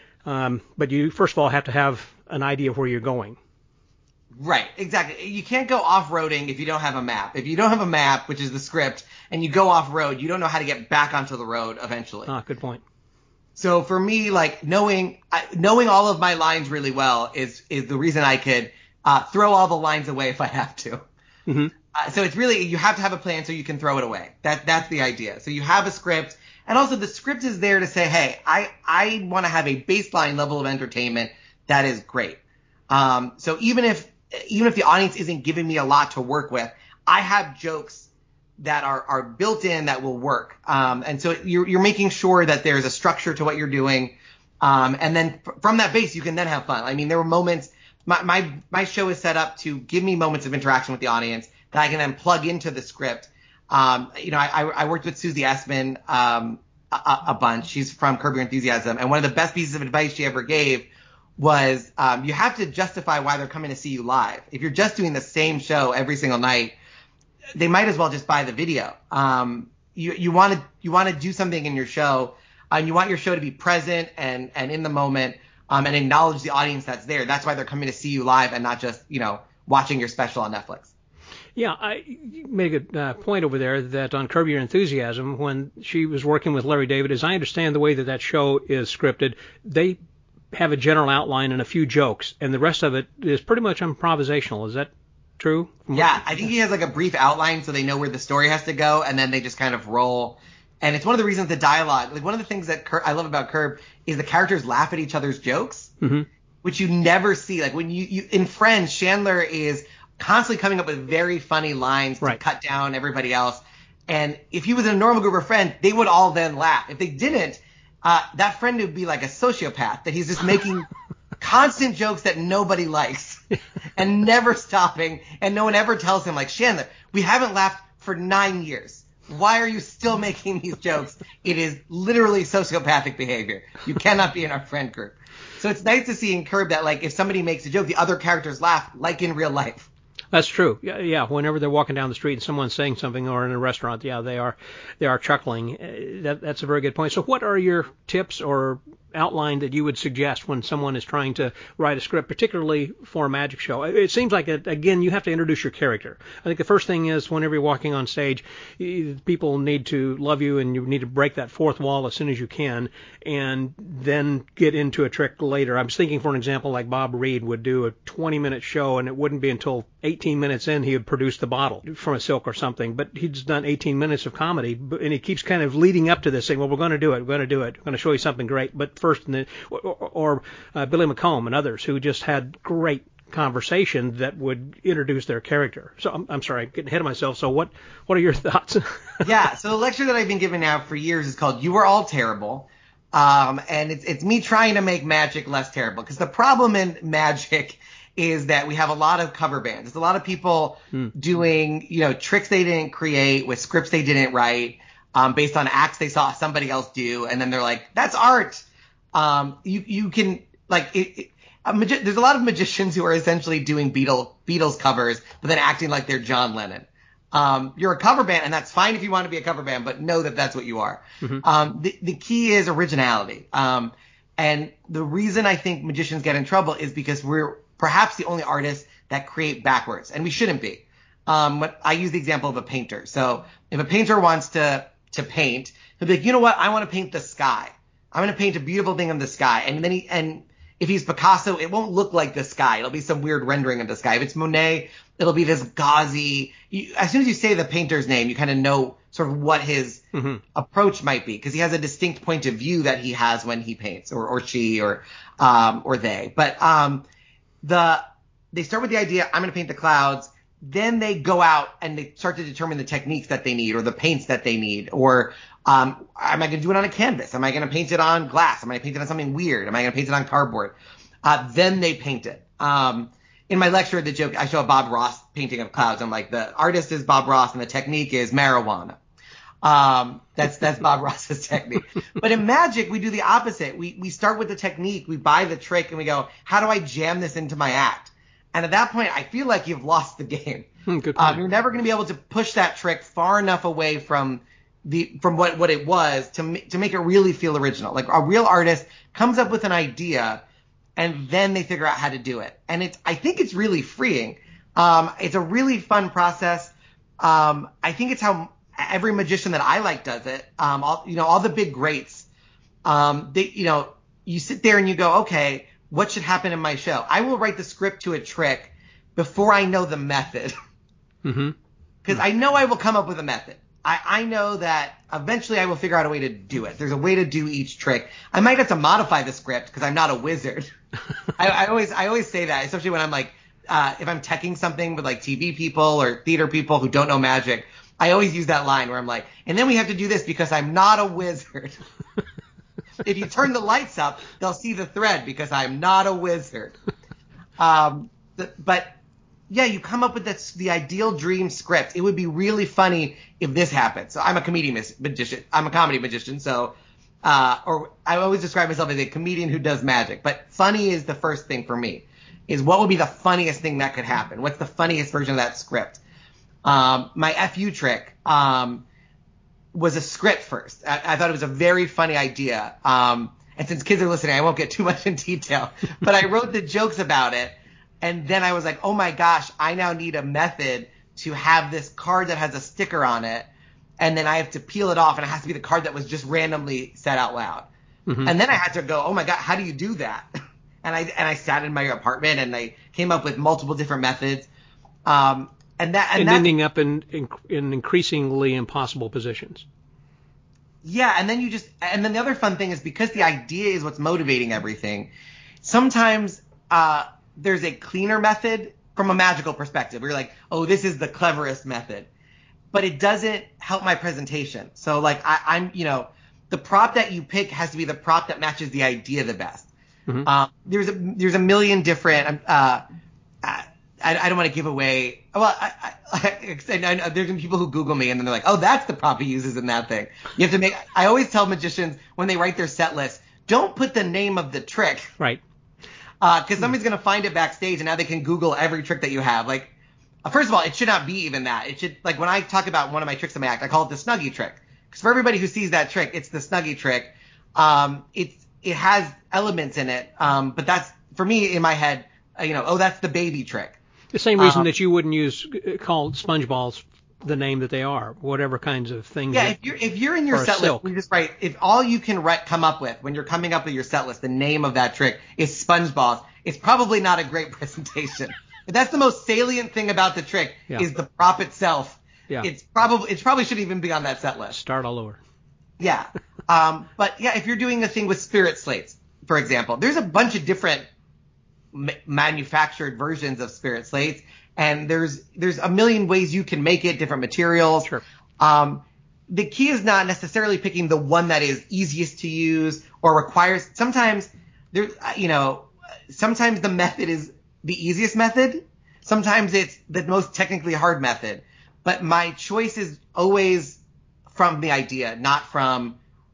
[SPEAKER 2] you first of all have to have an idea of where you're going.
[SPEAKER 3] Right, exactly. You can't go off-roading if you don't have a map. If you don't have a map, which is the script, and you go off-road, you don't know how to get back onto the road eventually.
[SPEAKER 2] Good point.
[SPEAKER 3] So for me, like knowing all of my lines really well is the reason I could throw all the lines away if I have to.
[SPEAKER 2] Mm-hmm.
[SPEAKER 3] So it's really, you have to have a plan so you can throw it away. That's the idea. So you have a script, and also the script is there to say, hey, I want to have a baseline level of entertainment that is great. So even if the audience isn't giving me a lot to work with, I have jokes that are built in that will work. And so you're making sure that there's a structure to what you're doing. And then from that base, you can then have fun. I mean, there were moments, my show is set up to give me moments of interaction with the audience that I can then plug into the script. I worked with Susie Essman a bunch. She's from Curb Your Enthusiasm. And one of the best pieces of advice she ever gave was you have to justify why they're coming to see you live. If you're just doing the same show every single night, they might as well just buy the video. You want to do something in your show, and you want your show to be present and in the moment, and acknowledge the audience that's there. That's why they're coming to see you live and not just watching your special on Netflix.
[SPEAKER 2] Yeah, you made a good point over there that on Curb Your Enthusiasm, when she was working with Larry David, as I understand the way that show is scripted, they have a general outline and a few jokes, and the rest of it is pretty much improvisational. Is that true?
[SPEAKER 3] Yeah, I think he has like a brief outline so they know where the story has to go, and then they just kind of roll. And it's one of the reasons the dialogue, like one of the things that I love about Curb is the characters laugh at each other's jokes,
[SPEAKER 2] mm-hmm.
[SPEAKER 3] which you never see. Like when you in Friends, Chandler is constantly coming up with very funny lines to cut down everybody else. And if he was in a normal group of friends, they would all then laugh. If they didn't, that friend would be like a sociopath, that he's just making constant jokes that nobody likes and never stopping. And no one ever tells him, like, Chandler, we haven't laughed for 9 years. Why are you still making these jokes? It is literally sociopathic behavior. You cannot be in our friend group. So it's nice to see in Curb that, like, if somebody makes a joke, the other characters laugh like in real life.
[SPEAKER 2] That's true. Yeah. Whenever they're walking down the street and someone's saying something, or in a restaurant, they are chuckling. That's a very good point. So, what are your tips or outline that you would suggest when someone is trying to write a script, particularly for a magic show? It seems like, again, you have to introduce your character. I think the first thing is whenever you're walking on stage, people need to love you, and you need to break that fourth wall as soon as you can, and then get into a trick later. I was thinking, for an example, like Bob Reed would do a 20-minute show, and it wouldn't be until 18 minutes in he would produce the bottle from a silk or something. But he's done 18 minutes of comedy, and he keeps kind of leading up to this, saying, well, we're going to do it. We're going to show you something great. But first, or Billy McComb and others who just had great conversation that would introduce their character. So I'm sorry, I'm getting ahead of myself. So what are your thoughts?
[SPEAKER 3] Yeah, so the lecture that I've been giving now for years is called You Are All Terrible. And it's me trying to make magic less terrible, because the problem in magic is that we have a lot of cover bands. There's a lot of people doing, tricks they didn't create with scripts they didn't write, based on acts they saw somebody else do, and then they're like, that's art. You can, like, there's a lot of magicians who are essentially doing Beatles covers, but then acting like they're John Lennon. You're a cover band, and that's fine if you want to be a cover band, but know that that's what you are. Mm-hmm. The key is originality. And the reason I think magicians get in trouble is because we're perhaps the only artists that create backwards, and we shouldn't be. But I use the example of a painter. So if a painter wants to paint, he'll be like, you know what? I want to paint the sky. I'm going to paint a beautiful thing in the sky. And then if he's Picasso, it won't look like the sky. It'll be some weird rendering of the sky. If it's Monet, it'll be this gauzy. As soon as you say the painter's name, you kind of know sort of what his approach might be, because he has a distinct point of view that he has when he paints, or she, or they. But they start with the idea, I'm going to paint the clouds. Then they go out and they start to determine the techniques that they need, or the paints that they need, or am I going to do it on a canvas? Am I going to paint it on glass? Am I going to paint it on something weird? Am I going to paint it on cardboard? Then they paint it. In my lecture, the joke, I show a Bob Ross painting of clouds. I'm like, the artist is Bob Ross and the technique is marijuana. That's Bob Ross's technique. But in magic, we do the opposite. We start with the technique, we buy the trick, and we go, how do I jam this into my act? And at that point, I feel like you've lost the game.
[SPEAKER 2] Good point.
[SPEAKER 3] You're never going to be able to push that trick far enough away from what it was to make it really feel original. Like a real artist comes up with an idea, and then they figure out how to do it. And I think it's really freeing. It's a really fun process. I think it's how every magician that I like does it. All the big greats. You sit there and you go, okay, what should happen in my show? I will write the script to a trick before I know the method. Because I know I will come up with a method. I know that eventually I will figure out a way to do it. There's a way to do each trick. I might have to modify the script because I'm not a wizard. I always say that, especially when I'm like, if I'm teching something with like TV people or theater people who don't know magic. I always use that line where I'm like, and then we have to do this because I'm not a wizard. If you turn the lights up, they'll see the thread because I'm not a wizard. But yeah, you come up with the ideal dream script. It would be really funny if this happened. So I'm a comedy magician. I'm a comedy magician. So, or I always describe myself as a comedian who does magic. But funny is the first thing for me. Is what would be the funniest thing that could happen? What's the funniest version of that script? My FU trick was a script first. I thought it was a very funny idea. And since kids are listening, I won't get too much in detail. But I wrote the jokes about it. And then I was like, oh my gosh, I now need a method to have this card that has a sticker on it. And then I have to peel it off, and it has to be the card that was just randomly said out loud. And then I had to go, oh my God, how do you do that? And I sat in my apartment, and I came up with multiple different methods. And
[SPEAKER 2] ending up in increasingly impossible positions.
[SPEAKER 3] Yeah, and then the other fun thing is because the idea is what's motivating everything. Sometimes there's a cleaner method from a magical perspective. Where you're like, oh, this is the cleverest method, but it doesn't help my presentation. So like I'm the prop that you pick has to be the prop that matches the idea the best. There's a million different. I don't want to give away. Well, I there's people who Google me and then they're like, oh, that's the prop he uses in that thing. You have to make. I always tell magicians when they write their set list, don't put the name of the trick.
[SPEAKER 2] Right.
[SPEAKER 3] Because somebody's gonna find it backstage and now they can Google every trick that you have. Like, first of all, it should not be even that. It should, like, when I talk about one of my tricks in my act, I call it the Snuggie trick. Because for everybody who sees that trick, it's the Snuggie trick. It has elements in it, but that's, for me, in my head, that's the baby trick.
[SPEAKER 2] The same reason that you wouldn't call sponge balls the name that they are, whatever kinds of things.
[SPEAKER 3] Yeah, if you're in your set list, you just write, if all you can come up with when you're coming up with your set list, the name of that trick is sponge balls, it's probably not a great presentation. But that's the most salient thing about the trick is the prop itself. Yeah. It probably shouldn't even be on that set list.
[SPEAKER 2] Start all over.
[SPEAKER 3] Yeah. But yeah, if you're doing the thing with spirit slates, for example, there's a bunch of different manufactured versions of spirit slates, and there's a million ways you can make it, different materials.
[SPEAKER 2] Sure.
[SPEAKER 3] The key is not necessarily picking the one that is easiest to use or requires. Sometimes sometimes the method is the easiest method. Sometimes it's the most technically hard method. But my choice is always from the idea, not from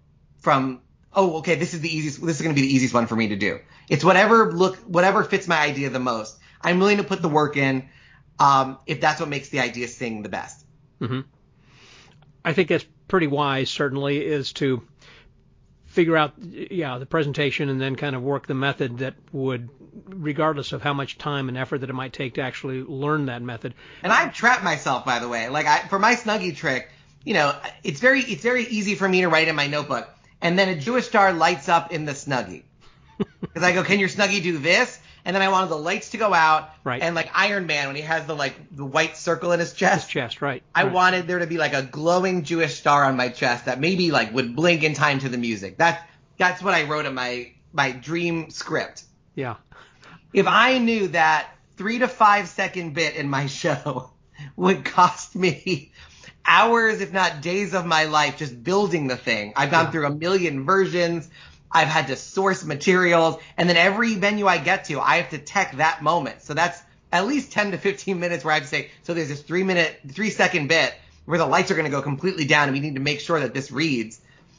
[SPEAKER 3] oh, okay, this is the easiest. This is going to be the easiest one for me to do. It's whatever fits my idea the most. I'm willing to put the work in, if that's what makes the idea sing the best.
[SPEAKER 2] Mm-hmm. I think that's pretty wise, certainly, is to figure out, the presentation and then kind of work the method that would, regardless of how much time and effort that it might take to actually learn that method.
[SPEAKER 3] And I've trapped myself, by the way. Like for my Snuggie trick, it's very easy for me to write in my notebook. And then a Jewish star lights up in the Snuggie. Because I go, can your Snuggie do this? And then I wanted the lights to go out.
[SPEAKER 2] Right.
[SPEAKER 3] And like Iron Man, when he has the white circle in his chest.
[SPEAKER 2] Right.
[SPEAKER 3] I wanted there to be like a glowing Jewish star on my chest that maybe like would blink in time to the music. That's what I wrote in my dream script.
[SPEAKER 2] Yeah.
[SPEAKER 3] If I knew that 3 to 5 second bit in my show would cost me hours, if not days of my life just building the thing. I've gone through a million versions. I've had to source materials. And then every venue I get to, I have to tech that moment. So that's at least 10 to 15 minutes where I have to say, so there's this 3 second bit. where the lights are going to go completely down and we need to make sure that this reads.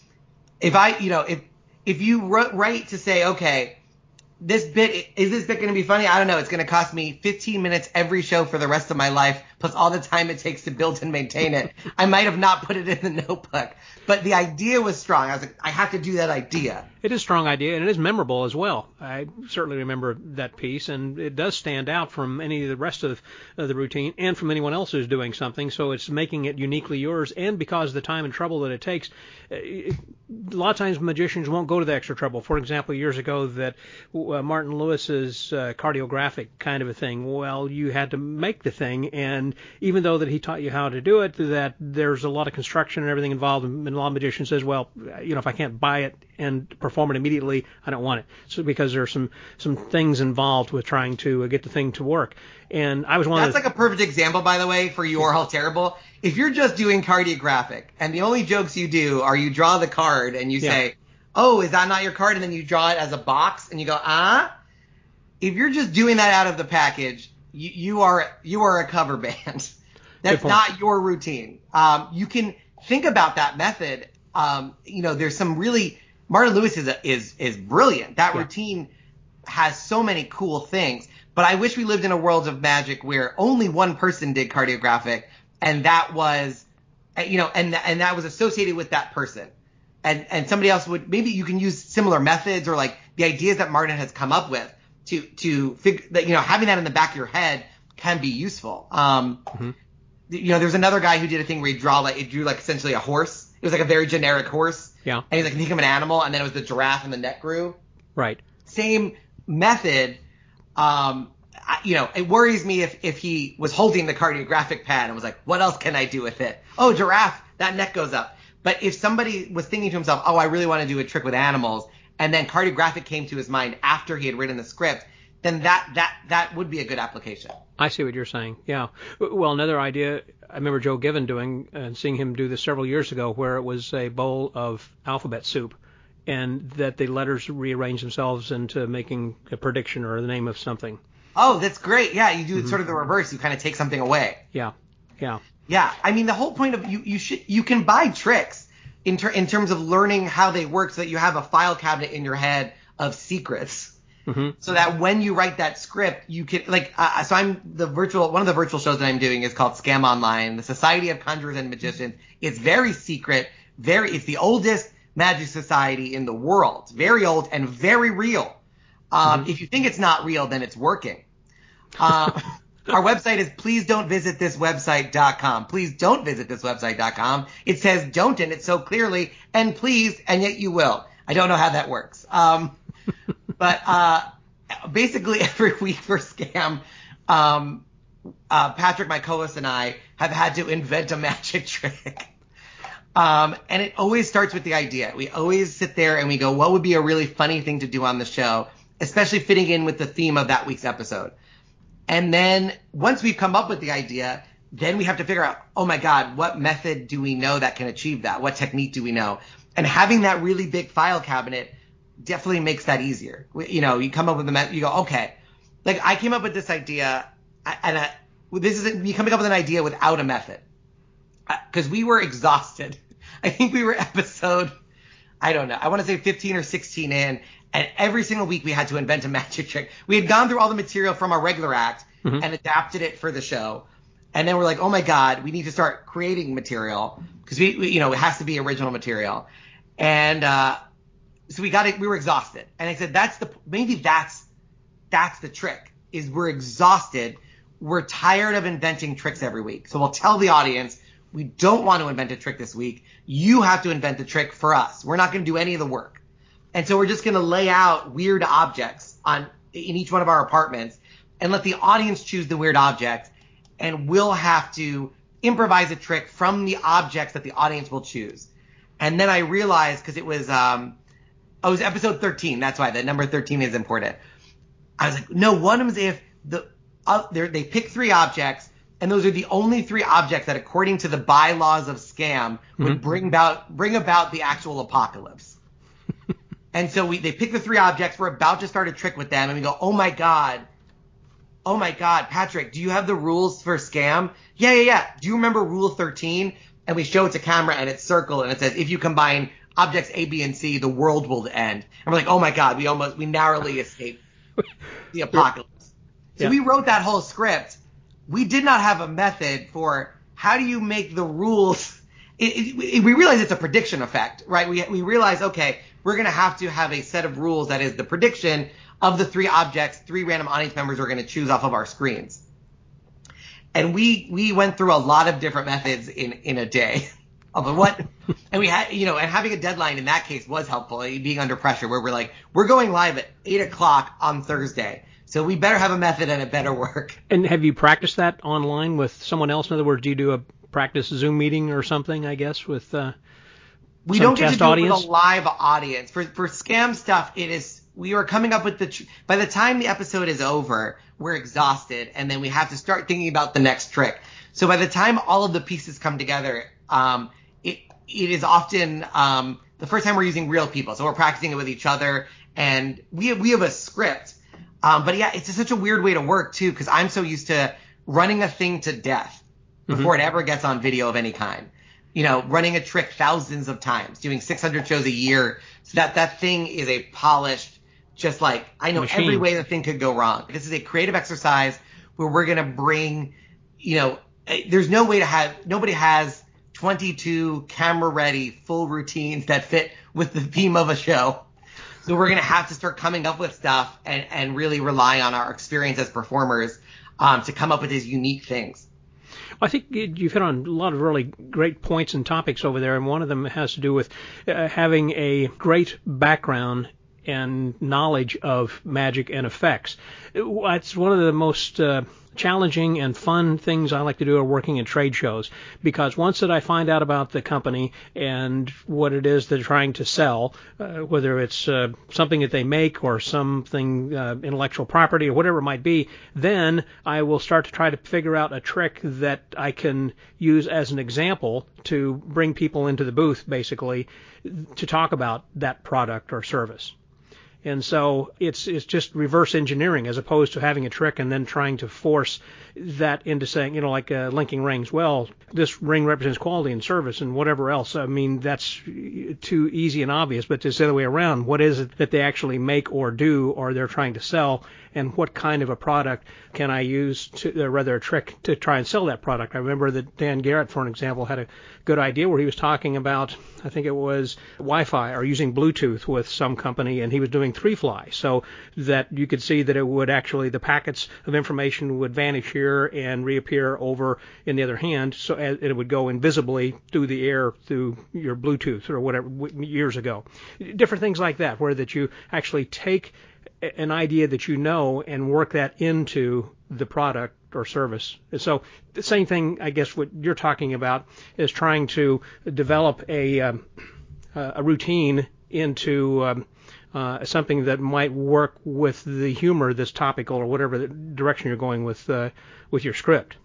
[SPEAKER 3] If you write to say, okay, is this bit going to be funny? I don't know. It's going to cost me 15 minutes every show for the rest of my life, plus all the time it takes to build and maintain it. I might have not put it in the notebook, but the idea was strong. I was like, I have to do that idea.
[SPEAKER 2] It is a strong idea, and it is memorable as well. I certainly remember that piece, and it does stand out from any of the rest of the routine and from anyone else who's doing something, so it's making it uniquely yours, and because of the time and trouble that it takes. A lot of times magicians won't go to the extra trouble. For example, years ago, that Martin Lewis's cardiographic kind of a thing, well, you had to make the thing, and even though that he taught you how to do it, that there's a lot of construction and everything involved, and a lot of magicians says, well, if I can't buy it and perform it immediately, I don't want it. So because there's some things involved with trying to get the thing to work. And I was one of
[SPEAKER 3] That's like a perfect example, by the way, for You Are All Terrible. If you're just doing cardiographic and the only jokes you do are you draw the card and you say, oh, is that not your card? And then you draw it as a box and you go, if you're just doing that out of the package, you are a cover band. That's not your routine. You can think about that method. There's some really, Martin Lewis is brilliant. That routine has so many cool things. But I wish we lived in a world of magic where only one person did cardiographic, and that was, and that was associated with that person. And somebody else would, maybe you can use similar methods or like the ideas that Martin has come up with to figure that, having that in the back of your head can be useful. There's another guy who did a thing where he drew essentially a horse. It was like a very generic horse. Yeah. And he's like, think of an animal, and then it was the giraffe and the neck grew.
[SPEAKER 2] Right.
[SPEAKER 3] Same method. It worries me if he was holding the cardiographic pad and was like, what else can I do with it? Oh, giraffe, that neck goes up. But if somebody was thinking to himself, oh, I really want to do a trick with animals, and then cardiographic came to his mind after he had written the script, then that would be a good application.
[SPEAKER 2] I see what you're saying. Yeah. Well, another idea, I remember Joe Given doing and seeing him do this several years ago, where it was a bowl of alphabet soup, and that the letters rearrange themselves into making a prediction or the name of something.
[SPEAKER 3] Oh, that's great. Yeah, you do sort of the reverse. You kind of take something away.
[SPEAKER 2] Yeah.
[SPEAKER 3] Yeah, I mean, the whole point of you can buy tricks in terms of learning how they work, so that you have a file cabinet in your head of secrets. So that when you write that script, you can so I'm one of the virtual shows that I'm doing is called Scam Online, the Society of Conjurers and Magicians. It's very secret, it's the oldest magic society in the world, very old and very real. If you think it's not real, then it's working. Our website is pleasedon'tvisitThisWebsite.com. Please don't visit thiswebsite.com. It says don't in it so clearly, and please, and yet you will. I don't know how that works. But basically every week for Scam, Patrick, my co-host, and I have had to invent a magic trick. And it always starts with the idea. We always sit there and we go, what would be a really funny thing to do on the show, especially fitting in with the theme of that week's episode. And then once we've come up with the idea, then we have to figure out, oh my God, what method do we know that can achieve that? What technique do we know? And having that really big file cabinet definitely makes that easier. You come up with you go, okay, like I came up with this idea, and you coming up with an idea without a method, because we were exhausted. I think we were episode, I don't know, I want to say 15 or 16 in, and every single week we had to invent a magic trick. We had gone through all the material from our regular act and adapted it for the show. And then we're like, oh my God, we need to start creating material, because we it has to be original material. And so we were exhausted. And I said, that's the trick, is we're exhausted. We're tired of inventing tricks every week. So we'll tell the audience, we don't want to invent a trick this week. You have to invent the trick for us. We're not going to do any of the work. And so we're just going to lay out weird objects in each one of our apartments and let the audience choose the weird object. And we'll have to improvise a trick from the objects that the audience will choose. And then I realized, because it was episode 13. That's why the number 13 is important. I was like, no, one of them is if they pick 3 objects, and those are the only 3 objects that, according to the bylaws of Scam, would bring about the actual apocalypse. And so they pick the 3 objects. We're about to start a trick with them, and we go, oh my God, oh my God, Patrick, do you have the rules for scam? Yeah. Do you remember rule 13? And we show it to camera and it's circled and it says, if you combine objects A, B, and C, the world will end. And we're like, oh my God, we narrowly escaped the apocalypse. So we wrote that whole script. We did not have a method for how do you make the rules. We realize it's a prediction effect, right? We realize, okay, we're going to have a set of rules that is the prediction of the 3 objects 3 random audience members are going to choose off of our screens. And we went through a lot of different methods in a day of what, and we had, and having a deadline in that case was helpful, being under pressure where we're like, we're going live at 8:00 on Thursday. So we better have a method and it better work.
[SPEAKER 2] And have you practiced that online with someone else? In other words, do you do a practice Zoom meeting or something, I guess, with
[SPEAKER 3] we don't get to do it with a live audience. For scam stuff, we are coming up with by the time the episode is over, we're exhausted, and then we have to start thinking about the next trick. So by the time all of the pieces come together, it is often the first time we're using real people. So we're practicing it with each other, and we have a script. But yeah, it's just such a weird way to work too, because I'm so used to running a thing to death before it ever gets on video of any kind. Running a trick thousands of times, doing 600 shows a year, so that thing is a polished, just like I know
[SPEAKER 2] machine.
[SPEAKER 3] Every way the thing could go wrong. This is a creative exercise where we're gonna bring, there's no way nobody has 22 camera ready full routines that fit with the theme of a show. So we're going to have to start coming up with stuff and really rely on our experience as performers to come up with these unique things.
[SPEAKER 2] I think you've hit on a lot of really great points and topics over there, and one of them has to do with having a great background and knowledge of magic and effects. It's one of the most challenging and fun things I like to do are working in trade shows, because once that I find out about the company and what it is they're trying to sell, whether it's something that they make or something intellectual property or whatever it might be, then I will start to try to figure out a trick that I can use as an example to bring people into the booth, basically, to talk about that product or service. And so it's just reverse engineering as opposed to having a trick and then trying to force that into saying, like linking rings. Well, this ring represents quality and service and whatever else. I mean, that's too easy and obvious, but it's the other way around. What is it that they actually make or do or they're trying to sell, and what kind of a product can I use to, rather a trick to try and sell that product? I remember that Dan Garrett, for an example, had a good idea where he was talking about, I think it was Wi-Fi or using Bluetooth with some company, and he was doing 3-fly so that you could see that it would actually, the packets of information would vanish here and reappear over in the other hand, so it would go invisibly through the air through your Bluetooth or whatever years ago. Different things like that, where that you actually take an idea that and work that into the product or service. So the same thing, I guess, what you're talking about is trying to develop a routine into something that might work with the humor that's topical or whatever the direction you're going with your script.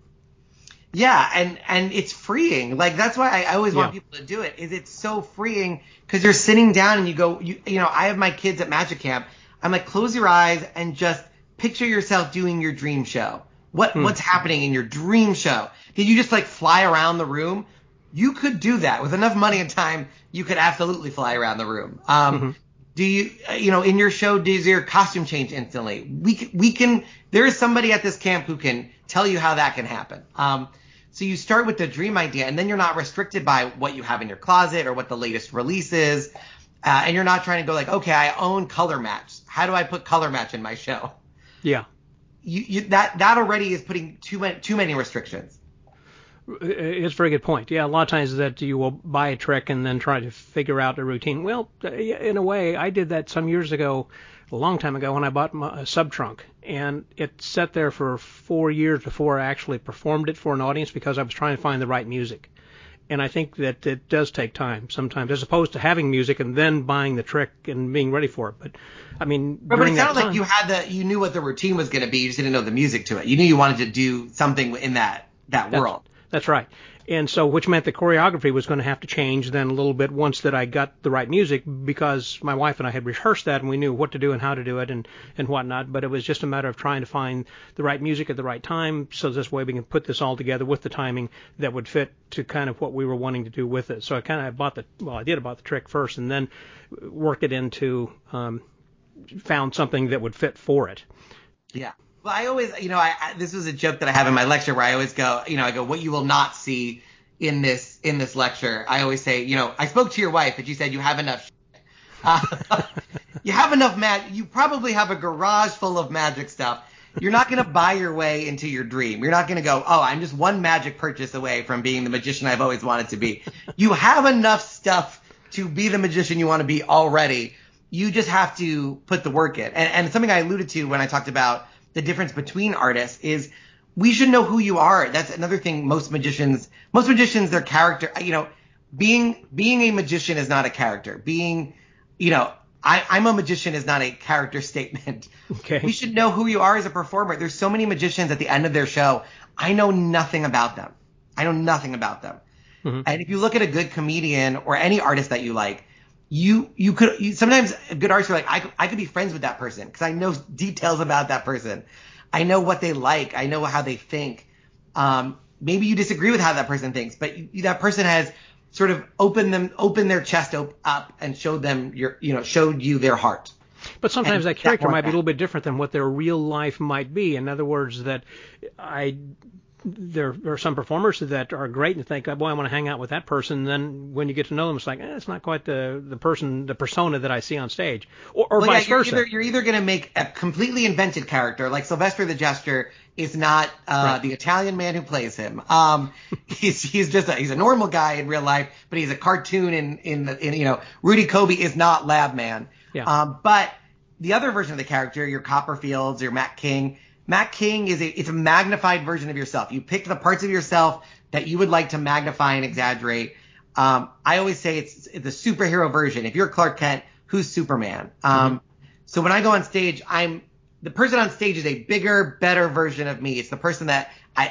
[SPEAKER 3] Yeah, and it's freeing. Like, that's why I always want people to do it. It's so freeing because you're sitting down and you go, I have my kids at Magic Camp. I'm like, close your eyes and just picture yourself doing your dream show. What's happening in your dream show? Did you just fly around the room? You could do that with enough money and time. You could absolutely fly around the room. Do you, in your show, does your costume change instantly? We can. There is somebody at this camp who can tell you how that can happen. So you start with the dream idea, and then you're not restricted by what you have in your closet or what the latest release is. And you're not trying to go okay, I own Color Match. How do I put Color Match in my show?
[SPEAKER 2] Yeah.
[SPEAKER 3] That already is putting too many restrictions.
[SPEAKER 2] It's a very good point. Yeah, a lot of times that you will buy a trick and then try to figure out a routine. Well, in a way, I did that some years ago, a long time ago, when I bought a sub-trunk. And it sat there for 4 years before I actually performed it for an audience because I was trying to find the right music. And I think that it does take time sometimes, as opposed to having music and then buying the trick and being ready for it. But I mean,
[SPEAKER 3] but it sounded like you knew what the routine was going to be. You just didn't know the music to it. You knew you wanted to do something in that world.
[SPEAKER 2] That's right. And so, which meant the choreography was going to have to change then a little bit once that I got the right music, because my wife and I had rehearsed that and we knew what to do and how to do it and whatnot. But it was just a matter of trying to find the right music at the right time, so this way we can put this all together with the timing that would fit to kind of what we were wanting to do with it. So I bought the trick first and then worked it into, found something that would fit for it.
[SPEAKER 3] Yeah. Well, I always, this was a joke that I have in my lecture where I always go, I go, what you will not see in this lecture. I always say, I spoke to your wife, but you said you have enough shit. You have enough you probably have a garage full of magic stuff. You're not going to buy your way into your dream. You're not going to go, oh, I'm just one magic purchase away from being the magician I've always wanted to be. You have enough stuff to be the magician you want to be already. You just have to put the work in. And something I alluded to when I talked about the difference between artists is we should know who you are. That's another thing most magicians, their character, being a magician is not a character. I'm a magician is not a character statement.
[SPEAKER 2] Okay.
[SPEAKER 3] We should know who you are as a performer. There's so many magicians at the end of their show. I know nothing about them. Mm-hmm. And if you look at a good comedian or any artist that you like, you sometimes a good artist, you're like, I could be friends with that person because I know details about that person. I know what they like. I know how they think. Maybe you disagree with how that person thinks, but that person has sort of opened their chest up and showed you their heart.
[SPEAKER 2] But sometimes that character might be a little bit different than what their real life might be. In other words, there are some performers that are great and think, oh, boy, I want to hang out with that person. And then when you get to know them, it's like, it's not quite the persona that I see on stage, or vice versa.
[SPEAKER 3] You're either going to make a completely invented character, like Sylvester the Jester is not right. The Italian man who plays him. He's a normal guy in real life, but he's a cartoon in Rudy Kobe is not Lab Man.
[SPEAKER 2] Yeah.
[SPEAKER 3] But the other version of the character, your Copperfields, your Matt King. Matt King it's a magnified version of yourself. You pick the parts of yourself that you would like to magnify and exaggerate. I always say it's the superhero version. If you're Clark Kent, who's Superman? So when I go on stage, the person on stage is a bigger, better version of me. It's the person that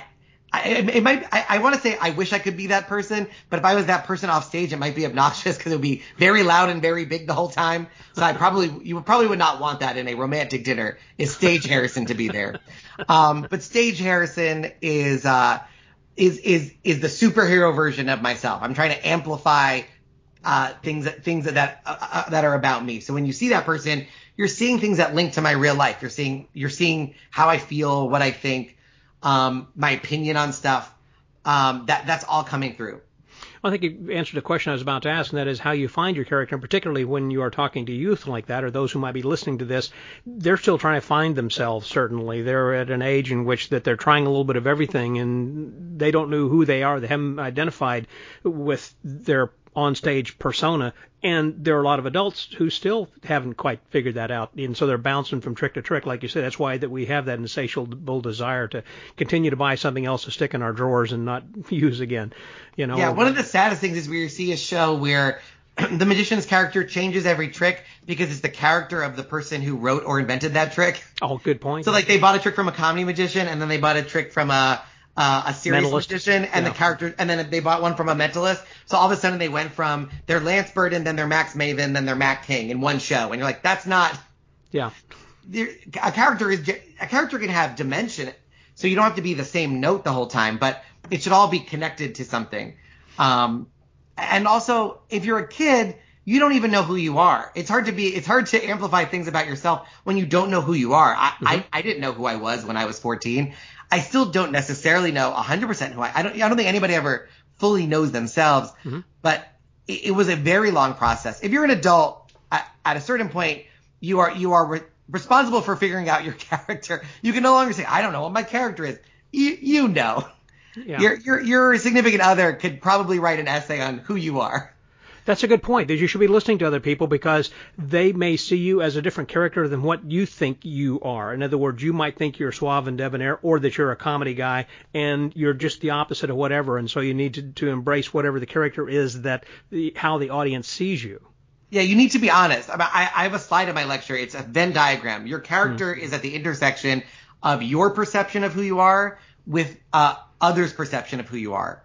[SPEAKER 3] I want to say I wish I could be that person, but if I was that person off stage, it might be obnoxious because it would be very loud and very big the whole time. So you probably would not want that in a romantic dinner, is Stage Harrison to be there. But Stage Harrison is the superhero version of myself. I'm trying to amplify things that are about me. So when you see that person, you're seeing things that link to my real life. You're seeing how I feel, what I think. My opinion on stuff, that's all coming through.
[SPEAKER 2] Well, I think you answered a question I was about to ask, and that is how you find your character, and particularly when you are talking to youth like that, or those who might be listening to this, they're still trying to find themselves, certainly. They're at an age in which that they're trying a little bit of everything, and they don't know who they are. They haven't identified with their on-stage persona, and there are a lot of adults who still haven't quite figured that out, and so they're bouncing from trick to trick, like you said. That's why that we have that insatiable desire to continue to buy something else to stick in our drawers and not use again.
[SPEAKER 3] Yeah, one of the saddest things is we see a show where the magician's character changes every trick because it's the character of the person who wrote or invented that trick.
[SPEAKER 2] Oh, good point.
[SPEAKER 3] So like they bought a trick from a comedy magician, and then they bought a trick from a serious magician, and the character, and then they bought one from a mentalist. So all of a sudden they went from their Lance Burden, then their Max Maven, then their Matt King in one show, and you're like, that's not.
[SPEAKER 2] Yeah.
[SPEAKER 3] A character can have dimension, so you don't have to be the same note the whole time, but it should all be connected to something. And also, if you're a kid, you don't even know who you are. It's hard to amplify things about yourself when you don't know who you are. I didn't know who I was when I was 14. I still don't necessarily know 100% who I don't think anybody ever fully knows themselves, but it was a very long process. If you're an adult, at a certain point, you are responsible for figuring out your character. You can no longer say, I don't know what my character is. You know. Yeah. Your significant other could probably write an essay on who you are.
[SPEAKER 2] That's a good point, that you should be listening to other people because they may see you as a different character than what you think you are. In other words, you might think you're suave and debonair, or that you're a comedy guy and you're just the opposite of whatever. And so you need to embrace whatever the character is how the audience sees you.
[SPEAKER 3] Yeah, you need to be honest. I have a slide in my lecture. It's a Venn diagram. Your character is at the intersection of your perception of who you are with others' perception of who you are.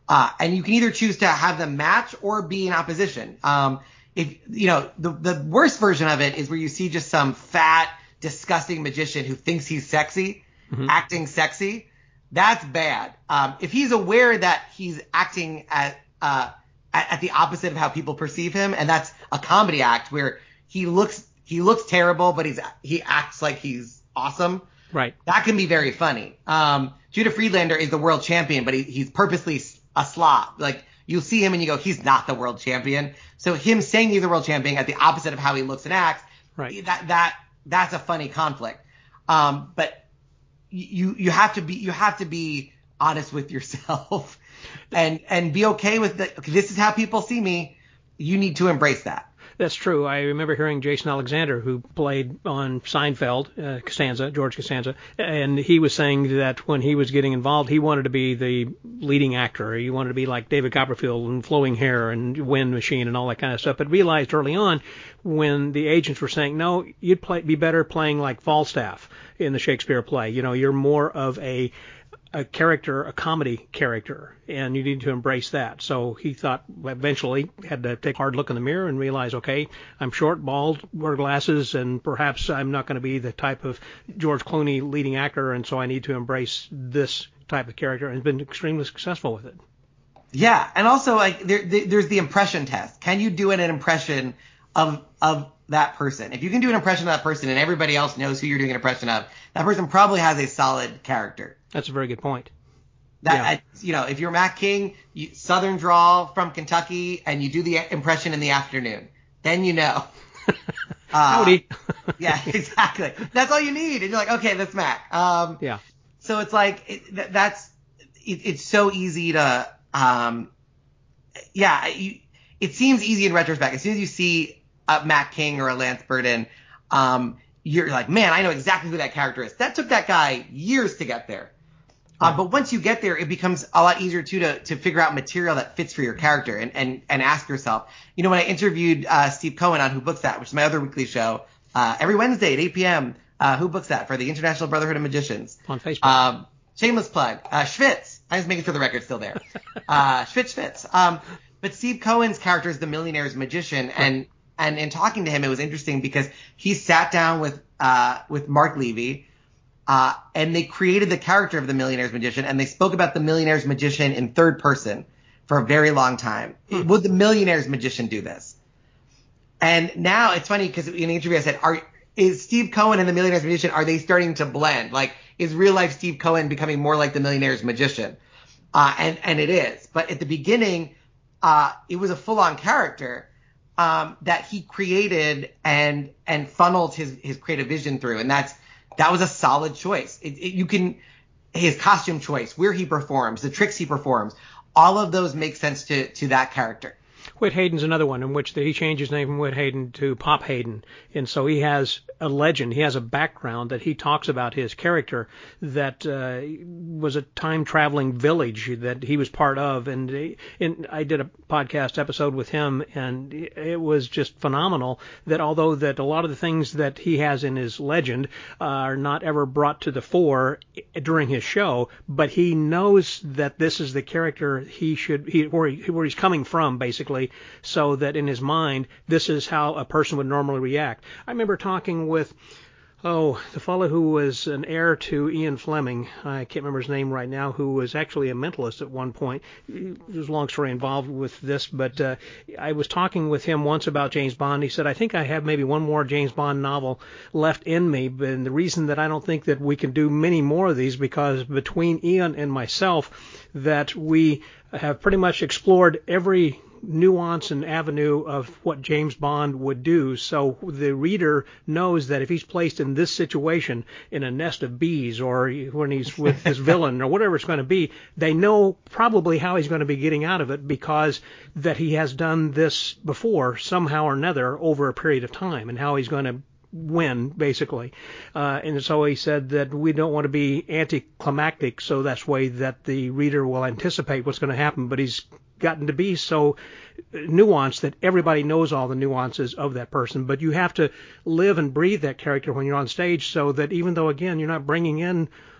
[SPEAKER 3] And you can either choose to have them match or be in opposition. If the worst version of it is where you see just some fat, disgusting magician who thinks he's sexy, acting sexy. That's bad. If he's aware that he's acting at the opposite of how people perceive him, and that's a comedy act where he looks terrible, but he acts like he's awesome.
[SPEAKER 2] Right.
[SPEAKER 3] That can be very funny. Judah Friedlander is the world champion, but he's purposely a slob. Like, you'll see him and you go, he's not the world champion. So him saying he's the world champion at the opposite of how he looks and acts,
[SPEAKER 2] right.
[SPEAKER 3] That's a funny conflict. But you have to be honest with yourself and be okay with this is how people see me. You need to embrace that.
[SPEAKER 2] That's true. I remember hearing Jason Alexander, who played on Seinfeld, George Costanza, and he was saying that when he was getting involved, he wanted to be the leading actor. He wanted to be like David Copperfield and flowing hair and wind machine and all that kind of stuff. But realized early on when the agents were saying, no, you'd be better playing like Falstaff in the Shakespeare play. You're more of a character, a comedy character, and you need to embrace that. So he thought eventually had to take a hard look in the mirror and realize, okay, I'm short, bald, wear glasses, and perhaps I'm not going to be the type of George Clooney leading actor, and so I need to embrace this type of character, and has been extremely successful with it.
[SPEAKER 3] Yeah, and also like there's the impression test. Can you do an impression of that person? If you can do an impression of that person and everybody else knows who you're doing an impression of, that person probably has a solid character.
[SPEAKER 2] That's a very good point.
[SPEAKER 3] If you're Matt King, Southern drawl from Kentucky, and you do the impression in the afternoon, then you know.
[SPEAKER 2] Howdy.
[SPEAKER 3] Yeah, exactly. That's all you need. And you're like, okay, that's Matt.
[SPEAKER 2] Yeah.
[SPEAKER 3] So it's like, it's so easy to, it seems easy in retrospect. As soon as you see a Matt King or a Lance Burton, you're like, man, I know exactly who that character is. That took that guy years to get there. But once you get there, it becomes a lot easier to figure out material that fits for your character and ask yourself. When I interviewed Steve Cohen on Who Books That, which is my other weekly show, every Wednesday at 8 p.m., Who Books That for the International Brotherhood of Magicians.
[SPEAKER 2] On Facebook.
[SPEAKER 3] Shameless plug. Schwitz. I'm just making sure the record's still there. Schwitz. But Steve Cohen's character is the millionaire's magician, and in talking to him, it was interesting because he sat down with Mark Levy, and they created the character of the millionaire's magician, and they spoke about the millionaire's magician in third person for a very long time. Would the millionaire's magician do this? And now it's funny because in the interview I said, is Steve Cohen and the millionaire's magician, are they starting to blend? Like, is real life Steve Cohen becoming more like the millionaire's magician? And it is. But at the beginning, it was a full-on character that he created and funneled his creative vision through, and that was a solid choice. His costume choice, where he performs, the tricks he performs, all of those make sense to that character.
[SPEAKER 2] Whit Hayden's another one in which he changed his name from Whit Hayden to Pop Hayden. And so he has a legend. He has a background that he talks about his character that was a time-traveling village that he was part of. And I did a podcast episode with him, and it was just phenomenal that although that a lot of the things that he has in his legend are not ever brought to the fore during his show, but he knows that this is the character where he's coming from, basically, so that in his mind, this is how a person would normally react. I remember talking with, the fellow who was an heir to Ian Fleming, I can't remember his name right now, who was actually a mentalist at one point. There's a long story involved with this, but I was talking with him once about James Bond. He said, I think I have maybe one more James Bond novel left in me, and the reason that I don't think that we can do many more of these because between Ian and myself, that we have pretty much explored every nuance and avenue of what James Bond would do, so the reader knows that if he's placed in this situation in a nest of bees or when he's with his villain or whatever it's going to be, they know probably how he's going to be getting out of it because that he has done this before somehow or another over a period of time and how he's going to win, basically. And so he said that we don't want to be anticlimactic, so that's way that the reader will anticipate what's going to happen, but he's gotten to be so nuanced that everybody knows all the nuances of that person, but you have to live and breathe that character when you're on stage so that even though, again, you're not bringing in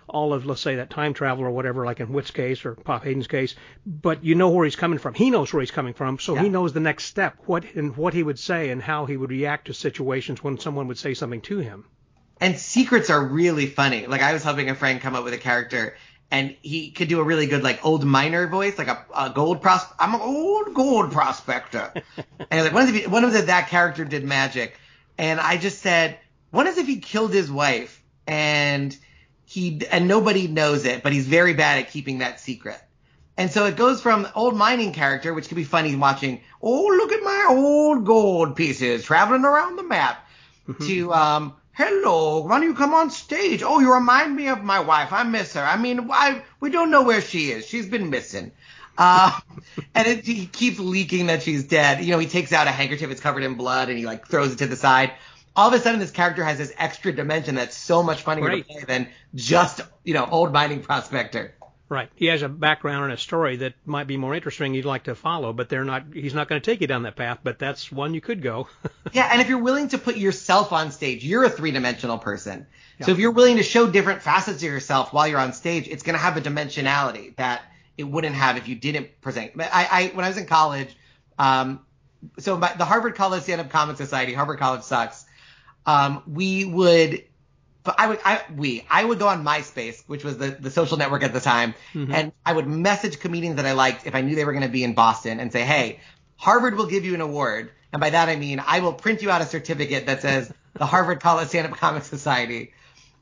[SPEAKER 2] all of, let's say, that time travel or whatever, like in Whit's case or Pop Hayden's case, but you know where he's coming from. He knows where he's coming from, so he knows the next step, what he would say and how he would react to situations when someone would say something to him.
[SPEAKER 3] And secrets are really funny. Like, I was helping a friend come up with a character, and he could do a really good, like, old miner voice, like a gold I'm an old gold prospector. And like, what if that character did magic? And I just said, what if he killed his wife and nobody knows it, but he's very bad at keeping that secret? And so it goes from old mining character, which could be funny watching, oh, look at my old gold pieces traveling around the map, to, hello, why don't you come on stage? Oh, you remind me of my wife. I miss her. I mean, we don't know where she is. She's been missing. And he keeps leaking that she's dead. You know, he takes out a handkerchief that's covered in blood and he like throws it to the side. All of a sudden, this character has this extra dimension that's so much funnier to play than just, old mining prospector.
[SPEAKER 2] Right. He has a background and a story that might be more interesting you'd like to follow, but he's not going to take you down that path, but that's one you could go.
[SPEAKER 3] Yeah, and if you're willing to put yourself on stage, you're a three-dimensional person. Yeah. So if you're willing to show different facets of yourself while you're on stage, it's going to have a dimensionality that it wouldn't have if you didn't present. When I was in college, the Harvard College Stand-Up Comic Society, Harvard College sucks, I would go on MySpace, which was the social network at the time, and I would message comedians that I liked if I knew they were going to be in Boston and say, hey, Harvard will give you an award. And by that I mean I will print you out a certificate that says the Harvard College Stand-Up Comic Society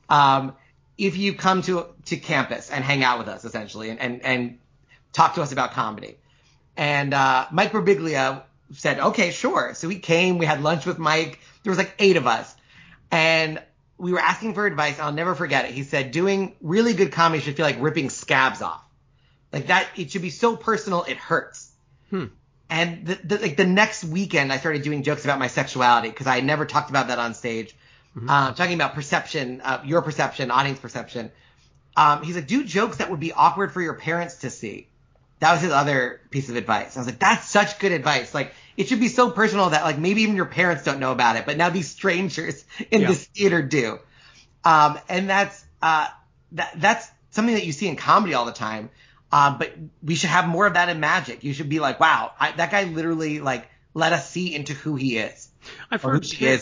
[SPEAKER 3] if you come to campus and hang out with us, essentially, and talk to us about comedy. And Mike Birbiglia said, okay, sure. So he came. We had lunch with Mike. There was like 8 of us. And we were asking for advice. I'll never forget it. He said, doing really good comedy should feel like ripping scabs off. Like that, it should be so personal it hurts. And the next weekend, I started doing jokes about my sexuality because I had never talked about that on stage. Talking about perception, your perception, audience perception. He's like, do jokes that would be awkward for your parents to see. That was his other piece of advice. I was like, that's such good advice. Like, it should be so personal that like maybe even your parents don't know about it, but now these strangers in this theater do. And that's something that you see in comedy all the time. But we should have more of that in magic. You should be like, wow, that guy literally like let us see into who he is. I've heard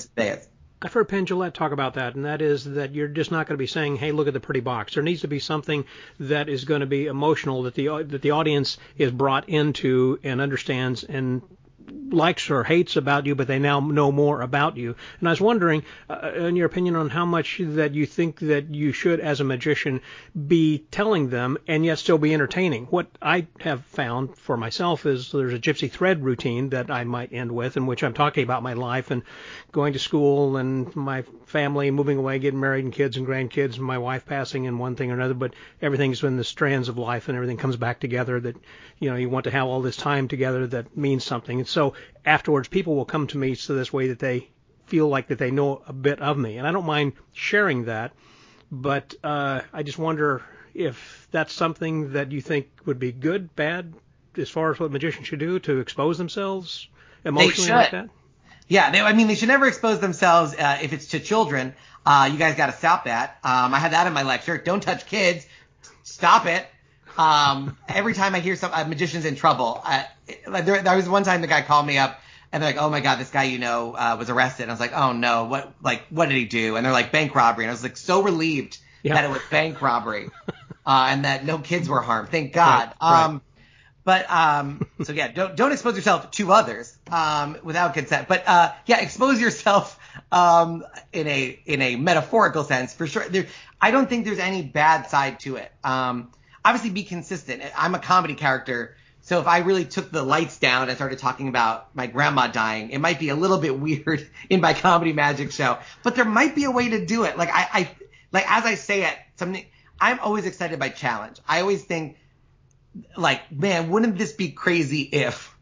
[SPEAKER 2] Penn Jillette talk about that, and that is that you're just not going to be saying, hey, look at the pretty box. There needs to be something that is going to be emotional, that the audience is brought into and understands and likes or hates about you, but they now know more about you. And I was wondering, in your opinion, on how much that you think that you should, as a magician, be telling them and yet still be entertaining. What I have found for myself is there's a gypsy thread routine that I might end with, in which I'm talking about my life and going to school and my family, moving away, getting married and kids and grandkids, and my wife passing and one thing or another, but everything's in the strands of life and everything comes back together that, you want to have all this time together that means something. And so afterwards, people will come to me so this way that they feel like that they know a bit of me. And I don't mind sharing that, but I just wonder if that's something that you think would be good, bad, as far as what magicians should do to expose themselves emotionally like that.
[SPEAKER 3] Yeah, they should never expose themselves if it's to children. You guys got to stop that. I had that in my lecture. Don't touch kids. Stop it. Every time I hear some magician's in trouble, there was one time the guy called me up and they're like, oh my God, this guy, was arrested. And I was like, oh no, what did he do? And they're like, bank robbery. And I was like, so relieved that it was bank robbery, and that no kids were harmed. Thank God.
[SPEAKER 2] Right.
[SPEAKER 3] But, so yeah, don't expose yourself to others, without consent. But, yeah, expose yourself, in a metaphorical sense, for sure. I don't think there's any bad side to it. Obviously be consistent. I'm a comedy character, so if I really took the lights down and started talking about my grandma dying, it might be a little bit weird in my comedy magic show. But there might be a way to do it. Like as I say it, I'm always excited by challenge. I always think, like, man, wouldn't this be crazy if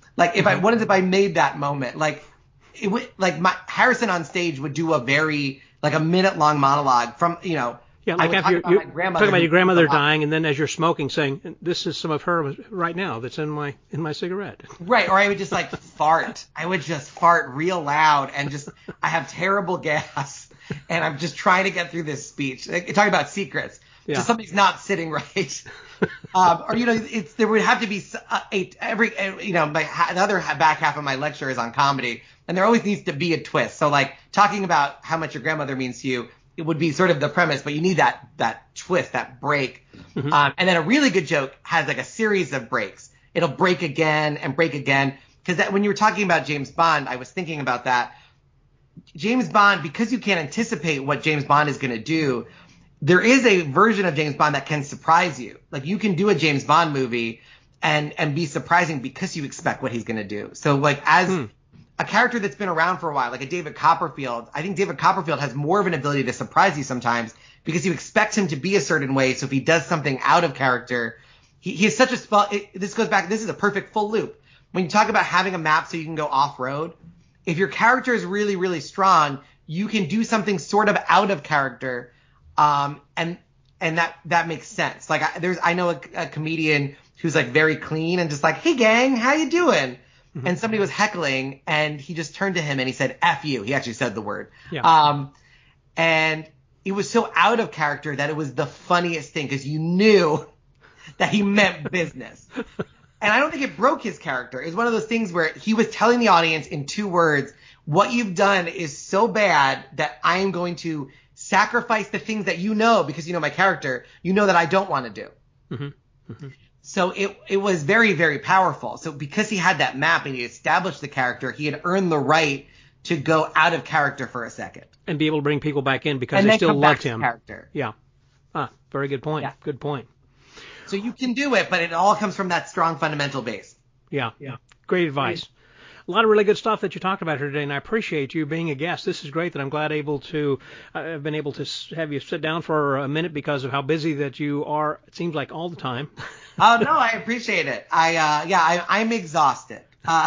[SPEAKER 3] I made that moment, Harrison on stage would do a minute long monologue from,
[SPEAKER 2] Yeah, like after you're talking about your grandmother dying, and then as you're smoking, saying, "This is some of her right now that's in my cigarette."
[SPEAKER 3] Right, or I would just fart. I would just fart real loud, and I have terrible gas, and I'm just trying to get through this speech. Talking about secrets,
[SPEAKER 2] Yeah.
[SPEAKER 3] Just something's not sitting right. Or there would have to be the other back half of my lecture is on comedy, and there always needs to be a twist. So like talking about how much your grandmother means to you, it would be sort of the premise, but you need that twist, that break.
[SPEAKER 2] Mm-hmm.
[SPEAKER 3] And then a really good joke has like a series of breaks. It'll break again and break again. Because when you were talking about James Bond, I was thinking about that. James Bond, because you can't anticipate what James Bond is going to do, there is a version of James Bond that can surprise you. Like you can do a James Bond movie and be surprising because you expect what he's going to do. So like as a character that's been around for a while, like a David Copperfield, I think David Copperfield has more of an ability to surprise you sometimes because you expect him to be a certain way. So if he does something out of character, he has such a this goes back. This is a perfect full loop. When you talk about having a map so you can go off road, if your character is really, really strong, you can do something sort of out of character. And that makes sense. Like I know a comedian who's like very clean and just like, hey gang, how you doing? Mm-hmm. And somebody was heckling and he just turned to him and he said, F you. He actually said the word.
[SPEAKER 2] Yeah.
[SPEAKER 3] And it was so out of character that it was the funniest thing because you knew that he meant business. And I don't think it broke his character. It was one of those things where he was telling the audience in 2 words, what you've done is so bad that I am going to sacrifice the things that because you know my character, that I don't want to do.
[SPEAKER 2] Mm-hmm. Mm-hmm.
[SPEAKER 3] So it was very, very powerful. So because he had that map and he established the character, he had earned the right to go out of character for a second.
[SPEAKER 2] And be able to bring people back in because they still loved him.
[SPEAKER 3] Character.
[SPEAKER 2] Yeah. Very good point.
[SPEAKER 3] Yeah.
[SPEAKER 2] Good point.
[SPEAKER 3] So you can do it, but it all comes from that strong fundamental base.
[SPEAKER 2] Yeah. Great advice. A lot of really good stuff that you talked about here today, and I appreciate you being a guest. This is great that I'm glad I've been able to have you sit down for a minute because of how busy that you are. It seems like all the time.
[SPEAKER 3] Oh no, I appreciate it. I'm exhausted.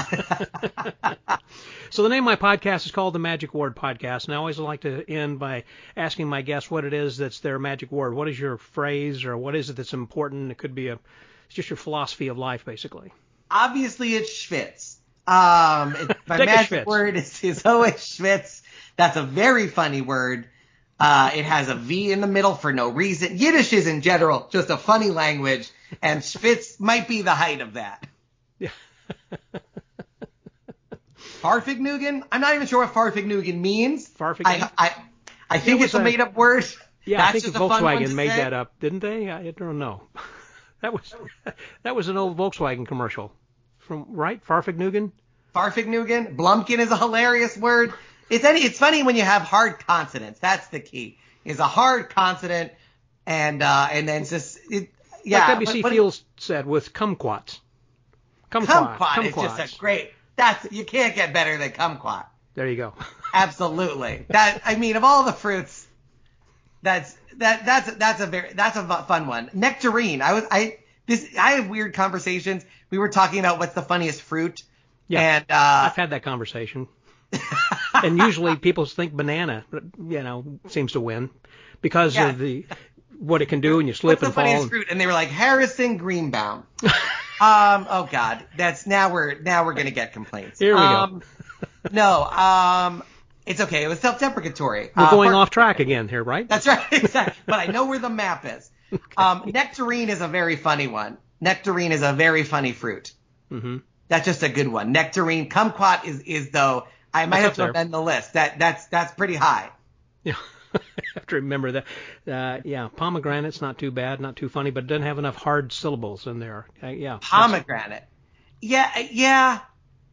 [SPEAKER 2] So the name of my podcast is called the Magic Word Podcast, and I always like to end by asking my guests what it is that's their magic word. What is your phrase, or what is it that's important? It could be it's just your philosophy of life, basically.
[SPEAKER 3] Obviously, it's Schwitz. My magic word is always Schwitz. That's a very funny word. It has a V in the middle for no reason. Yiddish is in general just a funny language, and Schwitz might be the height of that.
[SPEAKER 2] Yeah.
[SPEAKER 3] Farfignugan? I'm not even sure what Farfignugan means.
[SPEAKER 2] Farfignugan?
[SPEAKER 3] I think it's a made-up word.
[SPEAKER 2] Yeah,
[SPEAKER 3] That's
[SPEAKER 2] I think
[SPEAKER 3] just
[SPEAKER 2] Volkswagen made that up, didn't they? I don't know. That was an old Volkswagen commercial. Right? Farfignugan?
[SPEAKER 3] Farfignugan. Blumpkin is a hilarious word. It's funny when you have hard consonants. That's the key. Is a hard consonant and then it's just yeah.
[SPEAKER 2] Like W.C. Fields said with kumquats.
[SPEAKER 3] Kumquat is just a great. You can't get better than kumquat.
[SPEAKER 2] There you go.
[SPEAKER 3] Absolutely. Of all the fruits, that's a fun one. Nectarine. I have weird conversations. We were talking about what's the funniest fruit.
[SPEAKER 2] Yeah.
[SPEAKER 3] And
[SPEAKER 2] I've had that conversation. And usually people think banana, seems to win because of what it can do and you slip and fall.
[SPEAKER 3] What's the funniest fruit? And they were like Harrison Greenbaum. Oh God, now we're gonna get complaints.
[SPEAKER 2] Here we go.
[SPEAKER 3] No, it's okay. It was self-deprecatory.
[SPEAKER 2] We're going off track again here, right?
[SPEAKER 3] That's right, exactly. But I know where the map is. Okay. Nectarine is a very funny one. Nectarine is a very funny fruit. Mm-hmm. That's just a good one. Nectarine. Kumquat is though. I might have to amend the list. That's pretty high.
[SPEAKER 2] Yeah. I have to remember that. Pomegranate's not too bad, not too funny, but it doesn't have enough hard syllables in there.
[SPEAKER 3] Pomegranate. A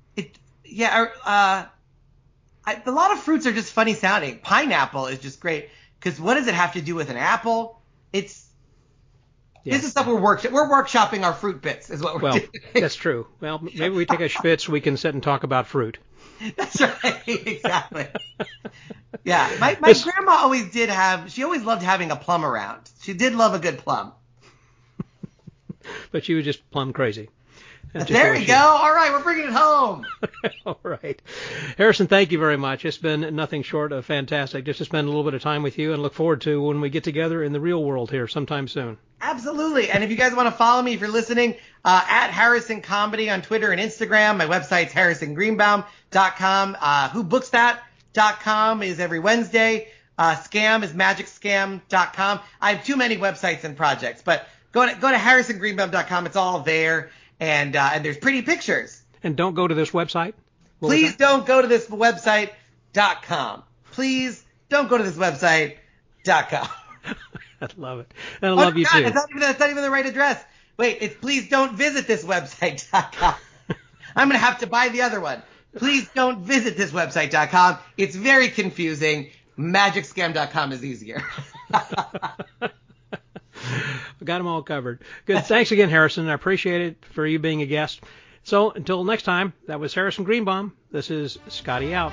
[SPEAKER 3] lot of fruits are just funny sounding. Pineapple is just great because what does it have to do with an apple? This is stuff we're workshopping our fruit bits is what we're doing.
[SPEAKER 2] That's true. Well, maybe we take a schwitz, we can sit and talk about fruit.
[SPEAKER 3] That's right, exactly. Yeah, my grandma always she always loved having a plum around. She did love a good plum.
[SPEAKER 2] But she was just plum crazy.
[SPEAKER 3] There you go. All right, we're bringing it home.
[SPEAKER 2] All right. Harrison, thank you very much. It's been nothing short of fantastic just to spend a little bit of time with you and look forward to when we get together in the real world here sometime soon. Absolutely. And if you guys want to follow me, if you're listening, at Harrison Comedy on Twitter and Instagram. My website's harrisongreenbaum.com. Whobooksthat.com is every Wednesday.
[SPEAKER 3] Scam is magicscam.com. I have too many websites and projects, but go to harrisongreenbaum.com. It's all there, and there's pretty pictures.
[SPEAKER 2] And don't go to this website.
[SPEAKER 3] Please don't go to this website.com. Please don't go to this website.com.
[SPEAKER 2] I love it. And I love you too.
[SPEAKER 3] That's not even the right address. Wait, it's please don't visit this website.com. I'm going to have to buy the other one. Please don't visit this website.com. It's very confusing. Magicscam.com is easier.
[SPEAKER 2] We got them all covered. Good. Thanks again, Harrison. I appreciate it for you being a guest. So until next time, that was Harrison Greenbaum. This is Scotty out.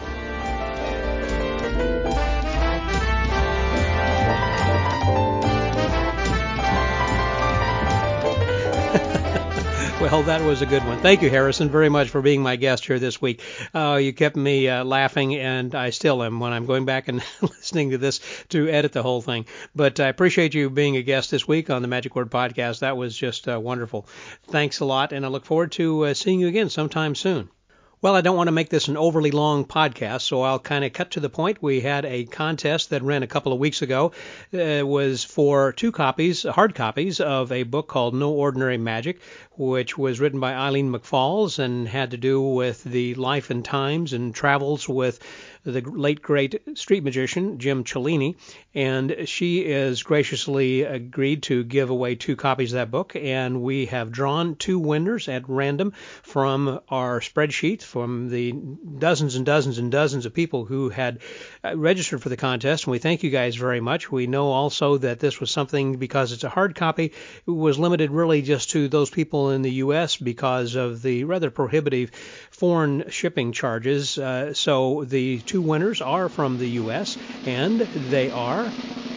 [SPEAKER 2] Well, that was a good one. Thank you, Harrison, very much for being my guest here this week. You kept me laughing, and I still am when I'm going back and listening to this to edit the whole thing. But I appreciate you being a guest this week on the Magic Word Podcast. That was just wonderful. Thanks a lot, and I look forward to seeing you again sometime soon. Well, I don't want to make this an overly long podcast, so I'll kind of cut to the point. We had a contest that ran a couple of weeks ago. It was for 2 copies, hard copies, of a book called No Ordinary Magic, which was written by Eileen McFalls and had to do with the life and times and travels with the late, great street magician, Jim Cellini. And she has graciously agreed to give away 2 copies of that book. And we have drawn 2 winners at random from our spreadsheet, from the dozens and dozens and dozens of people who had registered for the contest. And we thank you guys very much. We know also that this was something, because it's a hard copy, it was limited really just to those people in the U.S. because of the rather prohibitive foreign shipping charges. So the 2 winners are from the U.S., and they are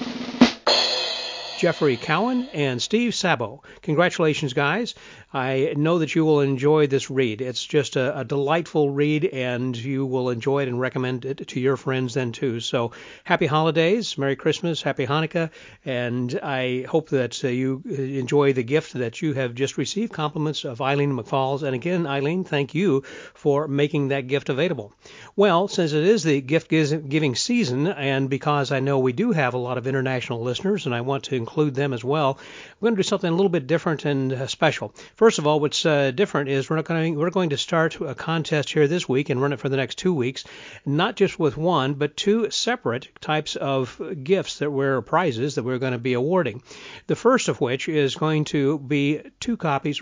[SPEAKER 2] Jeffrey Cowan and Steve Sabo. Congratulations, guys. I know that you will enjoy this read. It's just a delightful read, and you will enjoy it and recommend it to your friends then, too. So happy holidays, Merry Christmas, Happy Hanukkah, and I hope that you enjoy the gift that you have just received, compliments of Eileen McFalls. And again, Eileen, thank you for making that gift available. Well, since it is the gift-giving season, and because I know we do have a lot of international listeners, and I want to include them as well, we're going to do something a little bit different and special. First of all, what's different is we're going to start a contest here this week and run it for the next 2 weeks, not just with 1, but 2 separate types of gifts that we're prizes that we're going to be awarding. The first of which is going to be 3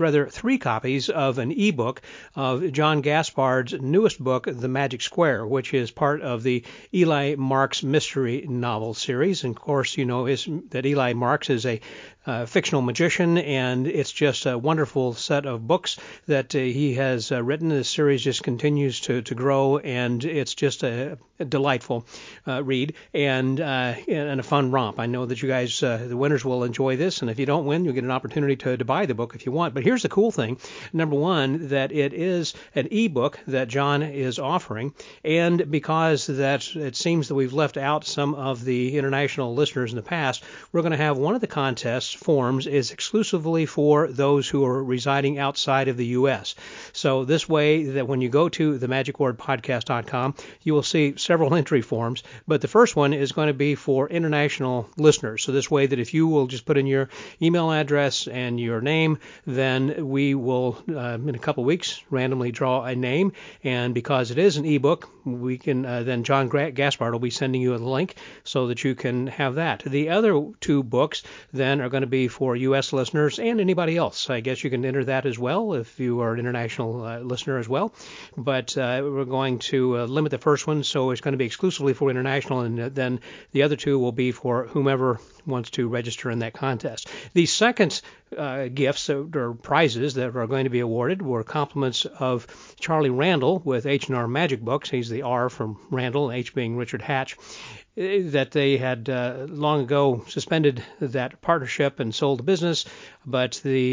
[SPEAKER 2] copies of an ebook of John Gaspard's newest book, The Magic Square, which is part of the Eli Marks mystery novel series. And of course, you know that Eli Marks is a fictional magician, and it's just a wonderful set of books that he has written. The series just continues to grow, and it's just a delightful read and a fun romp. I know that you guys, the winners, will enjoy this, and if you don't win, you'll get an opportunity to buy the book if you want. But here's the cool thing. Number 1, that it is an ebook that John is offering, and because that it seems that we've left out some of the international listeners in the past, we're going to have one of the contest forms is exclusively for those who are residing outside of the U.S. So this way that when you go to themagicwordpodcast.com, you will see several entry forms, but the first one is going to be for international listeners. So this way that if you will just put in your email address and your name, then we will, in a couple of weeks, randomly draw a name, and because it is an ebook, we can then John Gaspard will be sending you a link so that you can have that. The other 2 books then are going to be for U.S. listeners and anybody else. I guess you can enter that as well if you are an international listener as well. But we're going to limit the first one, so it's going to be exclusively for international, and then the other 2 will be for whomever wants to register in that contest. The second gifts or prizes that are going to be awarded were compliments of Charlie Randall with H&R Magic Books. He's the R from Randall, H being Richard Hatch. That they had long ago suspended that partnership and sold the business, but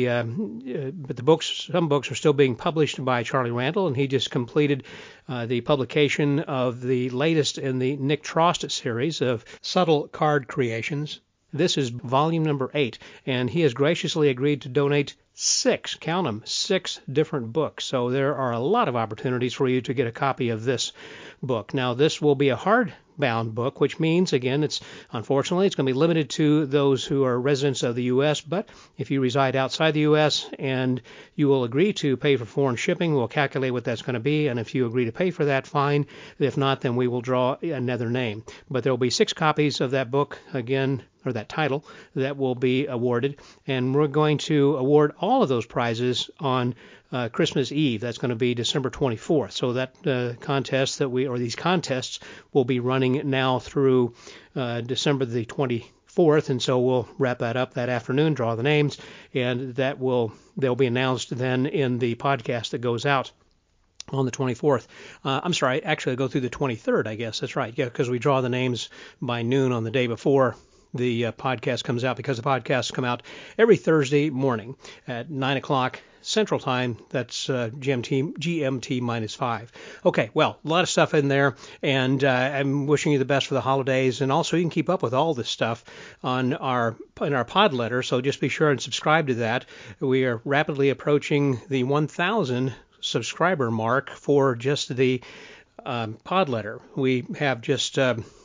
[SPEAKER 2] the books, some books are still being published by Charlie Randall, and he just completed the publication of the latest in the Nick Trost series of Subtle Card Creations. This is volume number 8, and he has graciously agreed to donate count them, 6 different books. So there are a lot of opportunities for you to get a copy of this book. Now, this will be a hardbound book, which means, again, unfortunately, it's going to be limited to those who are residents of the U.S., but if you reside outside the U.S. and you will agree to pay for foreign shipping, we'll calculate what that's going to be, and if you agree to pay for that, fine. If not, then we will draw another name. But there will be 6 copies of that book, again, or that title, that will be awarded, and we're going to award all of those prizes on Christmas Eve. That's going to be December 24th. So that these contests will be running now through December the 24th, and so we'll wrap that up that afternoon, draw the names, and they'll be announced then in the podcast that goes out on the 24th. I'm sorry, actually I go through the 23rd, I guess. That's right. Yeah, because we draw the names by noon on the day before the podcast comes out, because the podcasts come out every Thursday morning at 9 o'clock Central Time. That's GMT minus 5. Okay, well, a lot of stuff in there, and I'm wishing you the best for the holidays. And also, you can keep up with all this stuff in our pod letter, so just be sure and subscribe to that. We are rapidly approaching the 1,000 subscriber mark for just the pod letter. We have just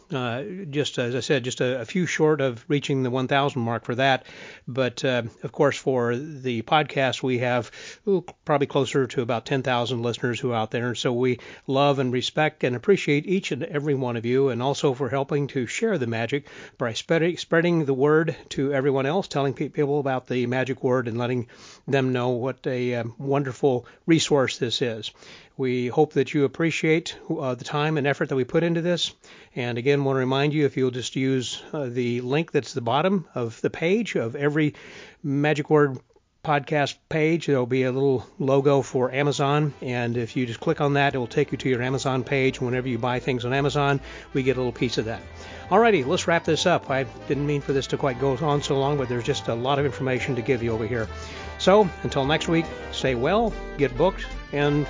[SPEAKER 2] as I said, just a few short of reaching the 1,000 mark for that. But, of course, for the podcast, we have probably closer to about 10,000 listeners who are out there. And so we love and respect and appreciate each and every one of you, and also for helping to share the magic by spreading the word to everyone else, telling people about the magic word and letting them know what a wonderful resource this is. We hope that you appreciate the time and effort that we put into this. And again, want to remind you, if you'll just use the link that's at the bottom of the page of every Magic Word podcast page, there'll be a little logo for Amazon. And if you just click on that, it will take you to your Amazon page. Whenever you buy things on Amazon, we get a little piece of that. Alrighty, let's wrap this up. I didn't mean for this to quite go on so long, but there's just a lot of information to give you over here. So until next week, stay well, get booked, and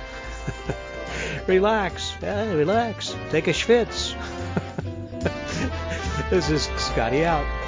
[SPEAKER 2] relax. Relax. Take a schwitz. This is Scotty out.